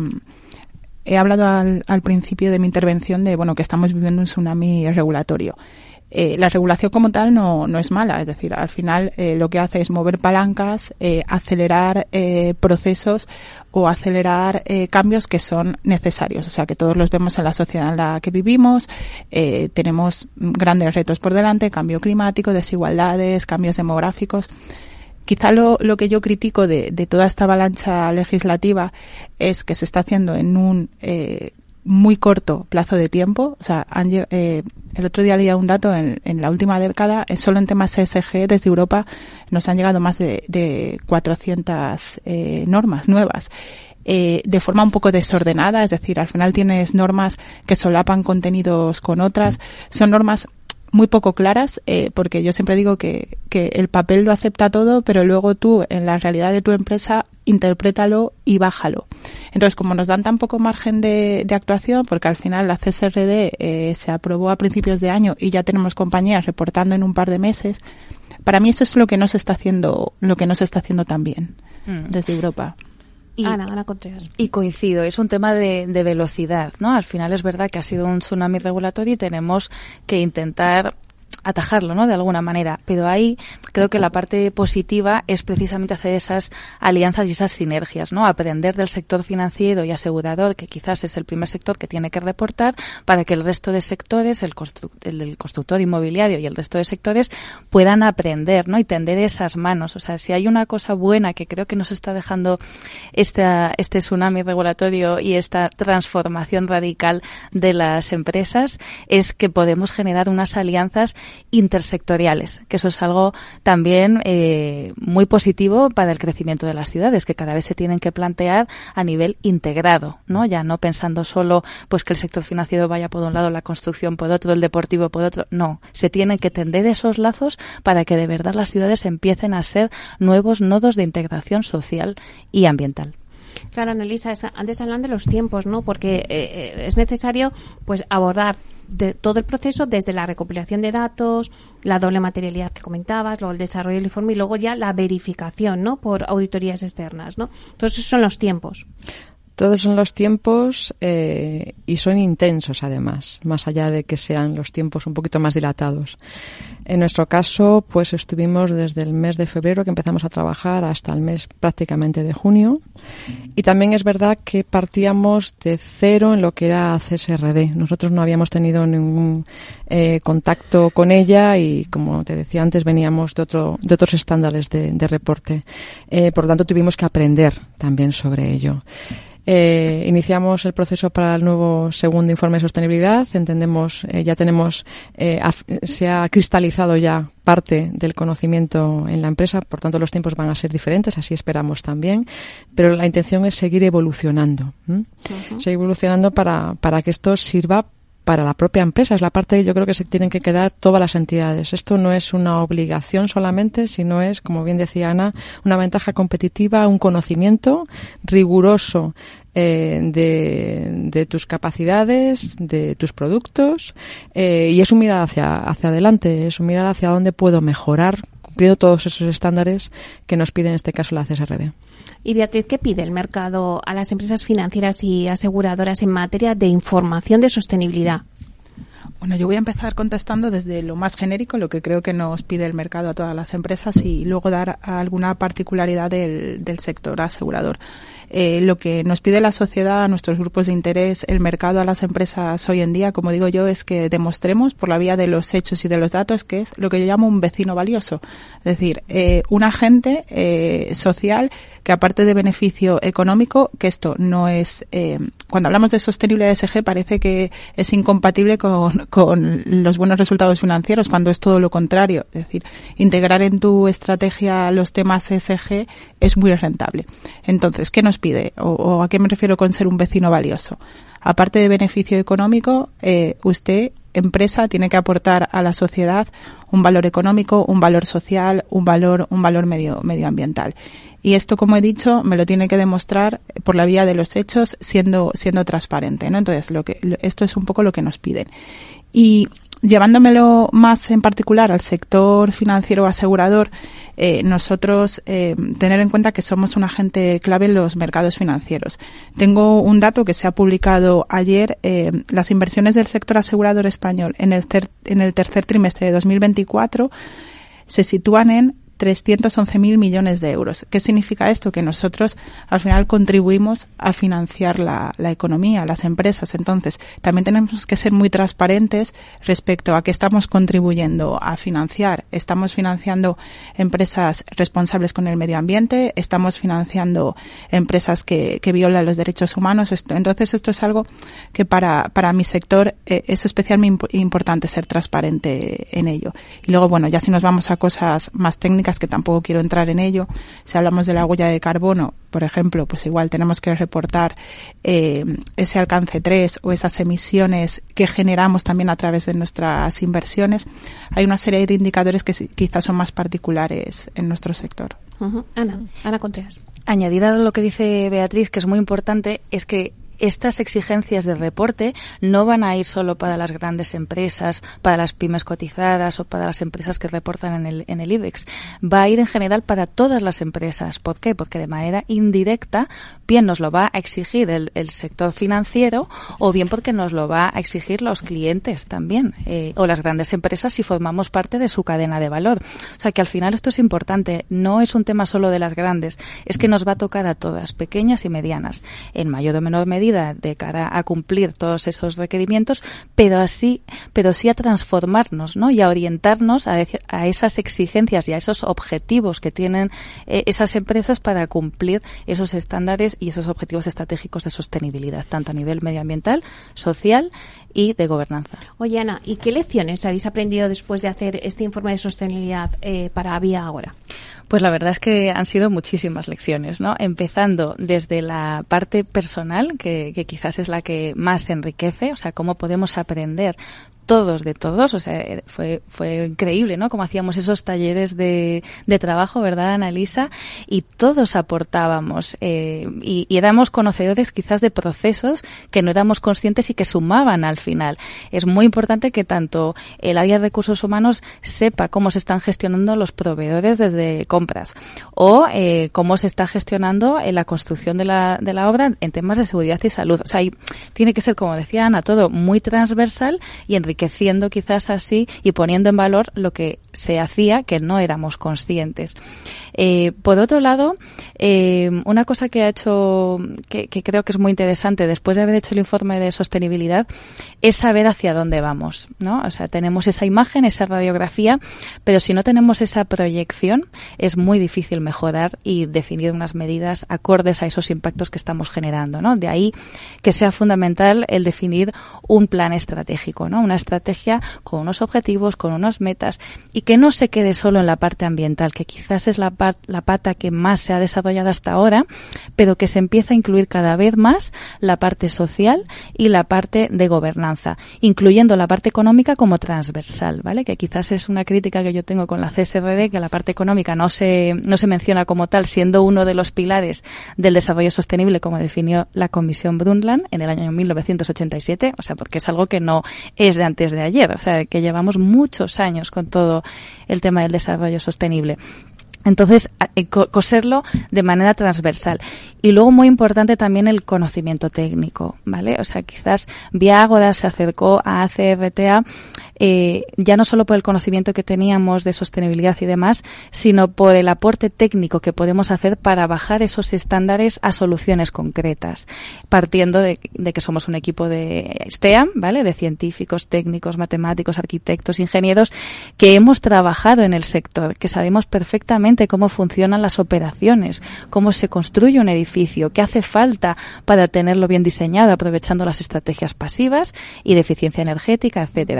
he hablado al, al principio de mi intervención de bueno que estamos viviendo un tsunami regulatorio. Eh, la regulación como tal no, no es mala, es decir, al final eh, lo que hace es mover palancas, eh, acelerar eh, procesos o acelerar eh, cambios que son necesarios. O sea, que todos los vemos en la sociedad en la que vivimos, eh, tenemos grandes retos por delante, cambio climático, desigualdades, cambios demográficos. Quizá lo, lo que yo critico de, de toda esta avalancha legislativa es que se está haciendo en un eh, muy corto plazo de tiempo. O sea, han, eh, el otro día leía un dato, en, en la última década, eh, solo en temas E S G desde Europa nos han llegado más de, de cuatrocientas eh, normas nuevas. Eh, de forma un poco desordenada, es decir, al final tienes normas que solapan contenidos con otras. Son normas muy poco claras, eh, porque yo siempre digo que, que el papel lo acepta todo, pero luego tú, en la realidad de tu empresa, interprétalo y bájalo. Entonces, como nos dan tan poco margen de, de actuación, porque al final la C S R D eh, se aprobó a principios de año y ya tenemos compañías reportando en un par de meses, para mí eso es lo que no se está haciendo, lo que no se está haciendo tan bien mm. desde Europa. Y, Ana, Ana Contreras. Y coincido, es un tema de, de velocidad, ¿no? Al final es verdad que ha sido un tsunami regulatorio y tenemos que intentar atajarlo, ¿no? De alguna manera. Pero ahí creo que la parte positiva es precisamente hacer esas alianzas y esas sinergias, ¿no? Aprender del sector financiero y asegurador, que quizás es el primer sector que tiene que reportar, para que el resto de sectores, el, constru- el del constructor inmobiliario y el resto de sectores, puedan aprender, ¿no? Y tender esas manos. O sea, si hay una cosa buena que creo que nos está dejando esta, este tsunami regulatorio y esta transformación radical de las empresas, es que podemos generar unas alianzas intersectoriales, que eso es algo también eh, muy positivo para el crecimiento de las ciudades, que cada vez se tienen que plantear a nivel integrado, ¿no? Ya no pensando solo pues que el sector financiero vaya por un lado, la construcción por otro, el deportivo por otro, no, se tienen que tender esos lazos para que de verdad las ciudades empiecen a ser nuevos nodos de integración social y ambiental. Claro, Annelisa, antes hablan de los tiempos, ¿no? Porque eh, es necesario pues abordar de todo el proceso desde la recopilación de datos, la doble materialidad que comentabas, luego el desarrollo del informe y luego ya la verificación, ¿no? Por auditorías externas, ¿no? Entonces esos son los tiempos. Todos son los tiempos eh, y son intensos además, más allá de que sean los tiempos un poquito más dilatados. En nuestro caso, pues estuvimos desde el mes de febrero que empezamos a trabajar hasta el mes prácticamente de junio. Y también es verdad que partíamos de cero en lo que era C S R D. Nosotros no habíamos tenido ningún eh, contacto con ella y, como te decía antes, veníamos de otro de otros estándares de, de reporte. Eh, por lo tanto, tuvimos que aprender también sobre ello. Eh, iniciamos el proceso para el nuevo segundo informe de sostenibilidad. Entendemos, eh, ya tenemos, eh, af- se ha cristalizado ya parte del conocimiento en la empresa, por tanto los tiempos van a ser diferentes, así esperamos también, pero la intención es seguir evolucionando, ¿Mm? Uh-huh. seguir evolucionando para, para que esto sirva para la propia empresa. Es la parte, yo creo que se tienen que quedar todas las entidades. Esto no es una obligación solamente, sino es, como bien decía Ana, una ventaja competitiva, un conocimiento riguroso eh, de, de tus capacidades, de tus productos, eh, y es un mirar hacia, hacia adelante, es un mirar hacia dónde puedo mejorar, cumpliendo todos esos estándares que nos pide en este caso la C S R D. Y Beatriz, ¿qué pide el mercado a las empresas financieras y aseguradoras en materia de información de sostenibilidad? Bueno, yo voy a empezar contestando desde lo más genérico, lo que creo que nos pide el mercado a todas las empresas, y luego dar alguna particularidad del, del sector asegurador. Eh, lo que nos pide la sociedad, a nuestros grupos de interés, el mercado a las empresas hoy en día, como digo yo, es que demostremos por la vía de los hechos y de los datos que es lo que yo llamo un vecino valioso. Es decir, eh, un agente eh, social que, aparte de beneficio económico, que esto no es, eh, cuando hablamos de sostenibilidad E S G parece que es incompatible con, con los buenos resultados financieros, cuando es todo lo contrario. Es decir, integrar en tu estrategia los temas E S G es muy rentable. Entonces, ¿qué nos pide? O, o ¿a qué me refiero con ser un vecino valioso? aparte de beneficio económico, eh, usted, empresa, tiene que aportar a la sociedad un valor económico, un valor social, un valor, un valor medio, medioambiental. Y esto, como he dicho, me lo tiene que demostrar por la vía de los hechos, siendo, siendo transparente, ¿no? Entonces, lo que, esto es un poco lo que nos piden. Y llevándomelo más en particular al sector financiero asegurador, eh, nosotros eh, tener en cuenta que somos un agente clave en los mercados financieros. Tengo un dato que se ha publicado ayer. Eh, las inversiones del sector asegurador español en el, ter- en el tercer trimestre de dos mil veinticuatro se sitúan en trescientos once mil millones de euros. ¿Qué significa esto? Que nosotros al final contribuimos a financiar la, la economía, las empresas. Entonces, también tenemos que ser muy transparentes respecto a qué estamos contribuyendo a financiar. Estamos financiando empresas responsables con el medio ambiente, estamos financiando empresas que, que violan los derechos humanos. Esto, entonces, esto es algo que para, para mi sector eh, es especialmente importante ser transparente en ello. Y luego, bueno, ya si nos vamos a cosas más técnicas, que tampoco quiero entrar en ello. Si hablamos de la huella de carbono, por ejemplo, pues igual tenemos que reportar eh, ese alcance tres o esas emisiones que generamos también a través de nuestras inversiones. Hay una serie de indicadores que quizás son más particulares en nuestro sector. Uh-huh. Ana, Ana Contreras. Añadir a lo que dice Beatriz, que es muy importante, es que estas exigencias de reporte no van a ir solo para las grandes empresas, para las pymes cotizadas o para las empresas que reportan en el, en el IBEX. Va a ir en general para todas las empresas. ¿Por qué? Porque de manera indirecta, bien nos lo va a exigir el, el sector financiero o bien porque nos lo va a exigir los clientes también, eh, o las grandes empresas si formamos parte de su cadena de valor. O sea que al final esto es importante. No es un tema solo de las grandes, es que nos va a tocar a todas, pequeñas y medianas, en mayor o menor medida de cara a cumplir todos esos requerimientos, pero así, pero sí a transformarnos, ¿no? Y a orientarnos a, a esas exigencias y a esos objetivos que tienen eh, esas empresas para cumplir esos estándares y esos objetivos estratégicos de sostenibilidad, tanto a nivel medioambiental, social y de gobernanza. Oye, Ana, ¿y qué lecciones habéis aprendido después de hacer este informe de sostenibilidad eh, para Vía Agora? Pues la verdad es que han sido muchísimas lecciones, ¿no? Empezando desde la parte personal, que, que quizás es la que más enriquece, o sea, cómo podemos aprender todos de todos, o sea, fue fue increíble, ¿no? Como hacíamos esos talleres de, de trabajo, ¿verdad, Annalisa? Y todos aportábamos eh, y, y éramos conocedores quizás de procesos que no éramos conscientes y que sumaban al final. Es muy importante que tanto el área de recursos humanos sepa cómo se están gestionando los proveedores desde compras o eh, cómo se está gestionando en la construcción de la, de la obra en temas de seguridad y salud. O sea, ahí tiene que ser, como decía Ana, todo muy transversal y enriquecido, enriqueciendo quizás así y poniendo en valor lo que se hacía que no éramos conscientes. Eh, por otro lado, eh, una cosa que ha hecho, que, que creo que es muy interesante después de haber hecho el informe de sostenibilidad, es saber hacia dónde vamos, ¿no? O sea, tenemos esa imagen, esa radiografía, pero si no tenemos esa proyección, es muy difícil mejorar y definir unas medidas acordes a esos impactos que estamos generando, ¿no? De ahí que sea fundamental el definir un plan estratégico, ¿no? Una estrategia con unos objetivos, con unas metas y que no se quede solo en la parte ambiental, que quizás es la, pat, la pata que más se ha desarrollado hasta ahora, pero que se empieza a incluir cada vez más la parte social y la parte de gobernanza, incluyendo la parte económica como transversal, ¿vale? Que quizás es una crítica que yo tengo con la C S R D, que la parte económica no se, no se menciona como tal, siendo uno de los pilares del desarrollo sostenible, como definió la Comisión Brundtland en el año mil novecientos ochenta y siete, o sea, porque es algo que no es de antes de ayer, o sea, que llevamos muchos años con todo el tema del desarrollo sostenible. Entonces, coserlo de manera transversal. Y luego, muy importante también el conocimiento técnico, ¿vale? O sea, quizás Vía Agora se acercó a A C R T A eh, ya no solo por el conocimiento que teníamos de sostenibilidad y demás, sino por el aporte técnico que podemos hacer para bajar esos estándares a soluciones concretas, partiendo de, de que somos un equipo de STEAM, ¿vale? De científicos, técnicos, matemáticos, arquitectos, ingenieros, que hemos trabajado en el sector, que sabemos perfectamente cómo funcionan las operaciones, cómo se construye un edificio, qué hace falta para tenerlo bien diseñado, aprovechando las estrategias pasivas y de eficiencia energética, etcétera.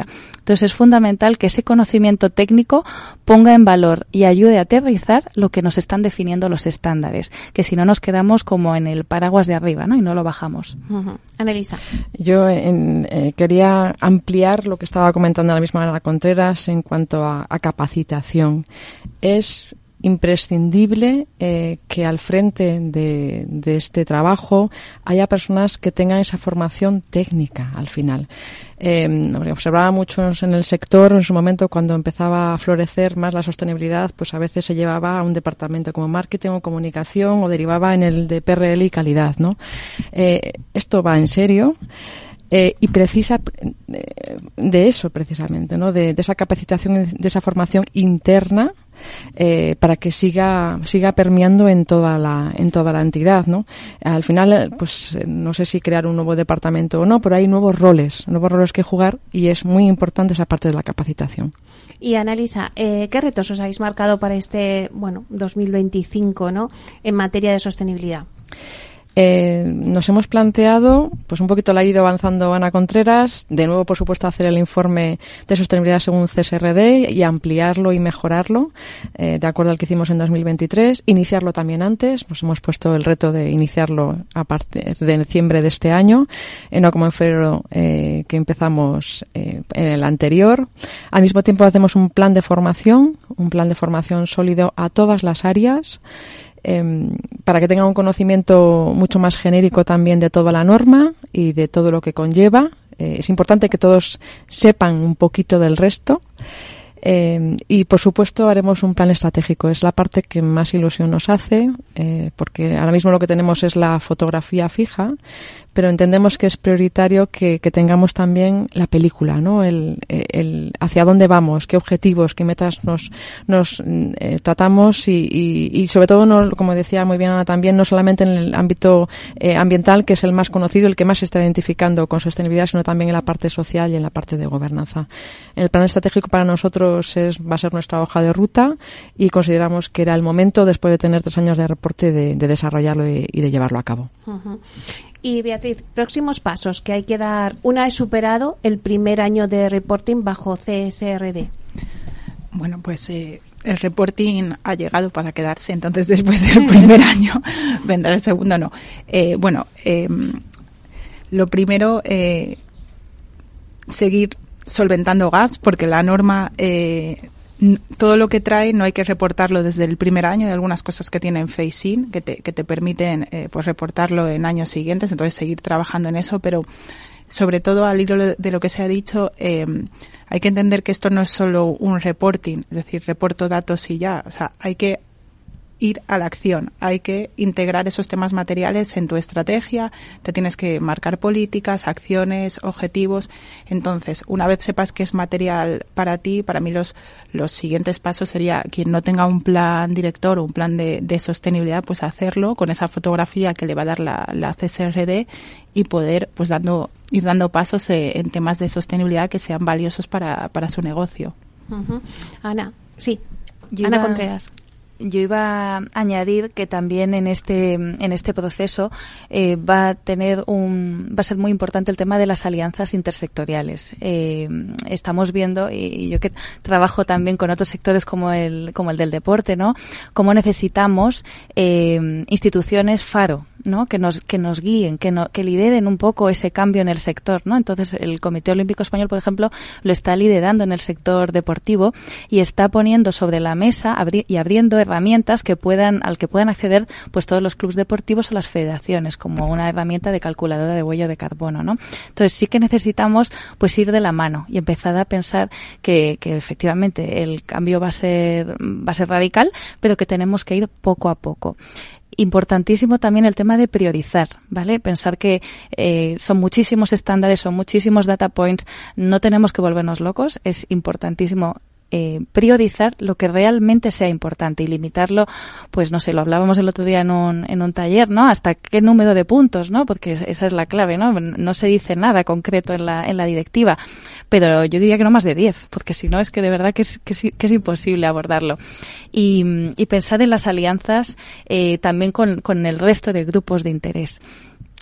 Entonces es fundamental que ese conocimiento técnico ponga en valor y ayude a aterrizar lo que nos están definiendo los estándares, que si no nos quedamos como en el paraguas de arriba, ¿no? Y no lo bajamos. Uh-huh. Annelisa. Yo en, eh, quería ampliar lo que estaba comentando la misma Ana Contreras en cuanto a, a capacitación. Es imprescindible eh, que al frente de, de este trabajo haya personas que tengan esa formación técnica al final. Eh, observaba mucho en el sector en su momento cuando empezaba a florecer más la sostenibilidad, pues a veces se llevaba a un departamento como marketing o comunicación o derivaba en el de P R L y calidad, ¿no? Eh, esto va en serio. Eh, y precisa eh, de eso precisamente, ¿no? De, de esa capacitación, de esa formación interna eh, para que siga siga permeando en toda la en toda la entidad, ¿no? Al final, pues no sé si crear un nuevo departamento o no, pero hay nuevos roles, nuevos roles que jugar y es muy importante esa parte de la capacitación. Y Annalisa, eh, ¿qué retos os habéis marcado para este, bueno, dos mil veinticinco, ¿no? En materia de sostenibilidad? Eh, nos hemos planteado, pues un poquito la ha ido avanzando Ana Contreras, de nuevo, por supuesto, hacer el informe de sostenibilidad según C S R D y ampliarlo y mejorarlo, eh, de acuerdo al que hicimos en dos mil veintitrés, iniciarlo también antes, nos hemos puesto el reto de iniciarlo a partir de diciembre de este año, eh, no como en febrero eh, que empezamos eh, en el anterior. Al mismo tiempo hacemos un plan de formación, un plan de formación sólido a todas las áreas, Eh, para que tengan un conocimiento mucho más genérico también de toda la norma y de todo lo que conlleva. Eh, es importante que todos sepan un poquito del resto. Eh, y, por supuesto, haremos un plan estratégico. Es la parte que más ilusión nos hace, eh, porque ahora mismo lo que tenemos es la fotografía fija, pero entendemos que es prioritario que, que tengamos también la película, ¿no? El, el hacia dónde vamos, qué objetivos, qué metas nos, nos eh, tratamos y, y, y, sobre todo, no, como decía muy bien Ana también, no solamente en el ámbito eh, ambiental, que es el más conocido, el que más se está identificando con sostenibilidad, sino también en la parte social y en la parte de gobernanza. El plan estratégico para nosotros es, va a ser nuestra hoja de ruta y consideramos que era el momento, después de tener tres años de reporte, de, de desarrollarlo y, y de llevarlo a cabo. Uh-huh. Y Beatriz, próximos pasos que hay que dar una vez superado el primer año de reporting bajo C S R D. Bueno, pues eh, el reporting ha llegado para quedarse, entonces después del primer año vendrá el segundo, no. Eh, bueno, eh, lo primero, eh, seguir solventando gaps, porque la norma, eh, todo lo que trae no hay que reportarlo desde el primer año. Hay algunas cosas que tienen phase-in que te, que te permiten eh, pues reportarlo en años siguientes, entonces seguir trabajando en eso, pero sobre todo al hilo de lo que se ha dicho, eh, hay que entender que esto no es solo un reporting, es decir, reporto datos y ya, o sea, hay que ir a la acción, hay que integrar esos temas materiales en tu estrategia, te tienes que marcar políticas, acciones, objetivos. Entonces, una vez sepas qué es material para ti, para mí los los siguientes pasos sería quien no tenga un plan director o un plan de, de sostenibilidad, pues hacerlo con esa fotografía que le va a dar la, la C S R D y poder pues dando ir dando pasos eh, en temas de sostenibilidad que sean valiosos para, para su negocio. Uh-huh. Ana, sí, Yo Ana iba... Contreras. Yo iba a añadir que también en este en este proceso eh, va a tener un va a ser muy importante el tema de las alianzas intersectoriales. Eh, estamos viendo, y yo que trabajo también con otros sectores como el como el del deporte, ¿no? Cómo necesitamos eh, instituciones faro, ¿no? Que nos que nos guíen, que no, que lideren un poco ese cambio en el sector, ¿no? Entonces el Comité Olímpico Español, por ejemplo, lo está liderando en el sector deportivo y está poniendo sobre la mesa abri- y abriendo herramientas que puedan al que puedan acceder pues todos los clubes deportivos o las federaciones, como una herramienta de calculadora de huella de carbono, ¿no? Entonces sí que necesitamos pues ir de la mano y empezar a pensar que, que efectivamente el cambio va a ser va a ser radical, pero que tenemos que ir poco a poco. Importantísimo también el tema de priorizar, ¿vale? Pensar que eh, son muchísimos estándares, son muchísimos data points, no tenemos que volvernos locos, es importantísimo eh, priorizar lo que realmente sea importante y limitarlo, pues no sé, lo hablábamos el otro día en un, en un taller, ¿no? Hasta qué número de puntos, ¿no? Porque esa es la clave, ¿no? No se dice nada concreto en la, en la directiva, pero yo diría que no más de diez, porque si no es que de verdad que es, que es, que es imposible abordarlo. Y, y pensar en las alianzas eh, también con, con el resto de grupos de interés.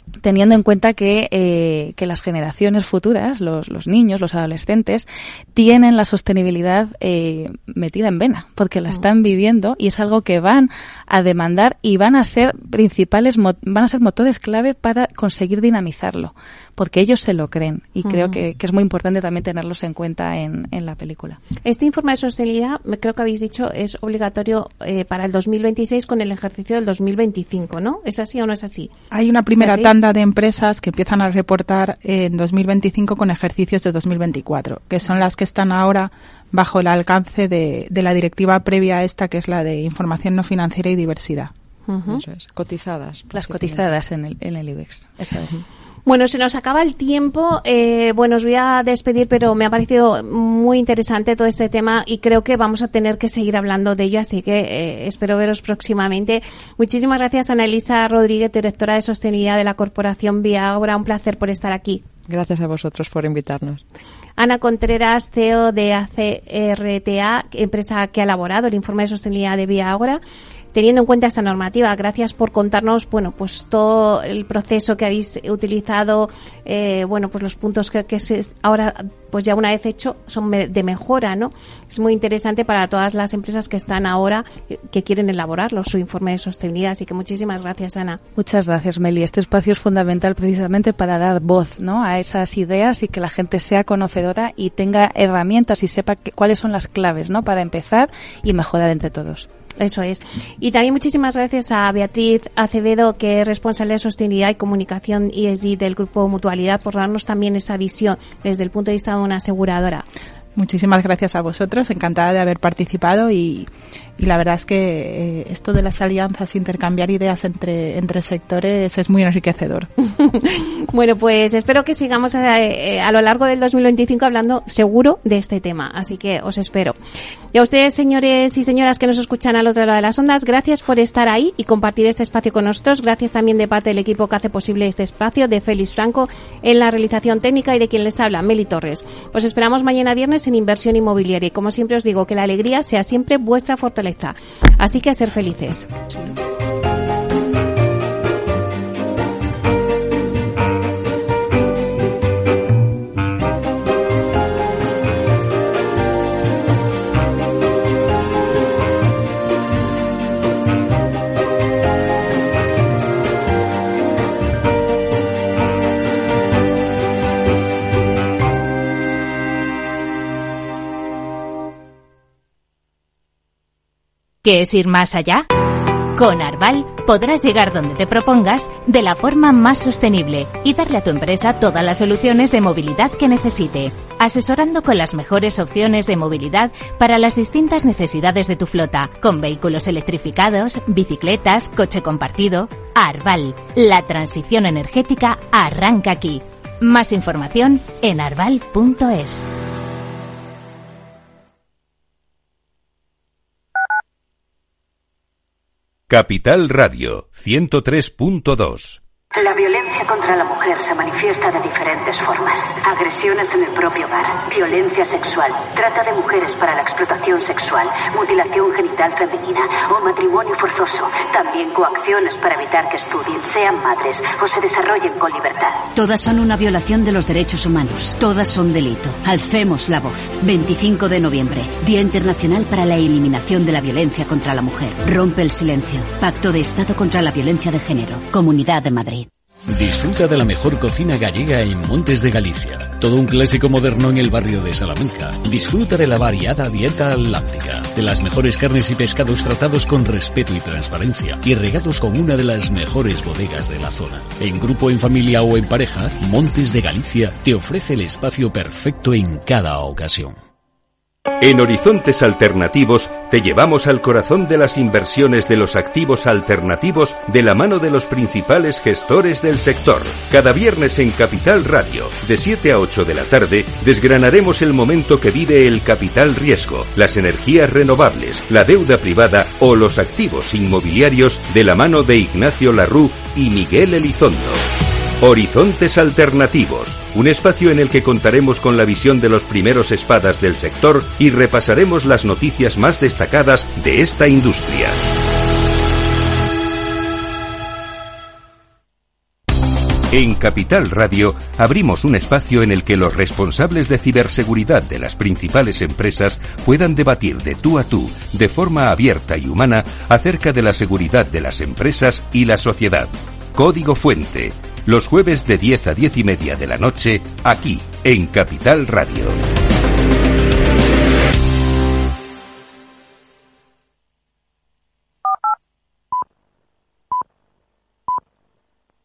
teniendo en cuenta que, eh, que las generaciones futuras, los, los niños, los adolescentes, tienen la sostenibilidad eh, metida en vena, porque la están viviendo y es algo que van a demandar y van a ser principales, van a ser motores clave para conseguir dinamizarlo, porque ellos se lo creen y uh-huh. creo que, que es muy importante también tenerlos en cuenta en, en la película. Este informe de sostenibilidad, creo que habéis dicho, es obligatorio eh, para el dos mil veintiséis con el ejercicio del dos mil veinticinco, ¿no? ¿Es así o no es así? Hay una primera tanda de empresas que empiezan a reportar en dos mil veinticinco con ejercicios de dos mil veinticuatro, que son las que están ahora bajo el alcance de, de la directiva previa a esta, que es la de información no financiera y diversidad. Uh-huh. Eso es, cotizadas. Las cotizadas en el, en el IBEX, eso es. Bueno, se nos acaba el tiempo. Eh, bueno, os voy a despedir, pero me ha parecido muy interesante todo este tema y creo que vamos a tener que seguir hablando de ello, así que eh, espero veros próximamente. Muchísimas gracias, Ana Elisa Rodríguez, directora de Sostenibilidad de la Corporación Viagra. Un placer por estar aquí. Gracias a vosotros por invitarnos. Ana Contreras, C E O de A C R T A, empresa que ha elaborado el informe de sostenibilidad de Viagra. Teniendo en cuenta esta normativa, gracias por contarnos, bueno, pues todo el proceso que habéis utilizado, eh, bueno, pues los puntos que, que se, ahora, pues ya una vez hecho, son de mejora, ¿no? Es muy interesante para todas las empresas que están ahora, que quieren elaborarlo, su informe de sostenibilidad. Así que muchísimas gracias, Ana. Muchas gracias, Meli. Este espacio es fundamental precisamente para dar voz, ¿no?, a esas ideas y que la gente sea conocedora y tenga herramientas y sepa que, cuáles son las claves, ¿no?, para empezar y mejorar entre todos. Eso es. Y también muchísimas gracias a Beatriz Acevedo, que es responsable de sostenibilidad y comunicación E S G del Grupo Mutualidad, por darnos también esa visión desde el punto de vista de una aseguradora. Muchísimas gracias a vosotros, encantada de haber participado y, y la verdad es que eh, esto de las alianzas, intercambiar ideas entre, entre sectores es muy enriquecedor. Bueno, pues espero que sigamos a, a lo largo del dos mil veinticinco hablando seguro de este tema, así que os espero. Y a ustedes, señores y señoras que nos escuchan al otro lado de las ondas, gracias por estar ahí y compartir este espacio con nosotros. Gracias también de parte del equipo que hace posible este espacio, de Félix Franco en la realización técnica y de quien les habla, Meli Torres. Os esperamos mañana viernes en Inversión Inmobiliaria y como siempre os digo, que la alegría sea siempre vuestra fortaleza. Así que a ser felices. ¿Qué es ir más allá? Con Arval podrás llegar donde te propongas de la forma más sostenible y darle a tu empresa todas las soluciones de movilidad que necesite, asesorando con las mejores opciones de movilidad para las distintas necesidades de tu flota, con vehículos electrificados, bicicletas, coche compartido. Arval, la transición energética arranca aquí. Más información en arval punto es. Capital Radio, ciento tres punto dos. La violencia contra la mujer se manifiesta de diferentes formas. Agresiones en el propio hogar, violencia sexual, trata de mujeres para la explotación sexual, mutilación genital femenina o matrimonio forzoso. También coacciones para evitar que estudien, sean madres o se desarrollen con libertad. Todas son una violación de los derechos humanos. Todas son delito. Alcemos la voz. veinticinco de noviembre, Día Internacional para la Eliminación de la Violencia contra la Mujer. Rompe el silencio. Pacto de Estado contra la Violencia de Género. Comunidad de Madrid. Disfruta de la mejor cocina gallega en Montes de Galicia. Todo un clásico moderno en el barrio de Salamanca. Disfruta de la variada dieta láctica, de las mejores carnes y pescados tratados con respeto y transparencia y regados con una de las mejores bodegas de la zona. En grupo, en familia o en pareja, Montes de Galicia te ofrece el espacio perfecto en cada ocasión. En Horizontes Alternativos te llevamos al corazón de las inversiones de los activos alternativos de la mano de los principales gestores del sector. Cada viernes en Capital Radio, de siete a ocho de la tarde, desgranaremos el momento que vive el capital riesgo, las energías renovables, la deuda privada o los activos inmobiliarios de la mano de Ignacio Larrú y Miguel Elizondo. Horizontes Alternativos, un espacio en el que contaremos con la visión de los primeros espadas del sector y repasaremos las noticias más destacadas de esta industria. En Capital Radio abrimos un espacio en el que los responsables de ciberseguridad de las principales empresas puedan debatir de tú a tú, de forma abierta y humana, acerca de la seguridad de las empresas y la sociedad. Código Fuente, los jueves de diez a diez y media de la noche, aquí, en Capital Radio.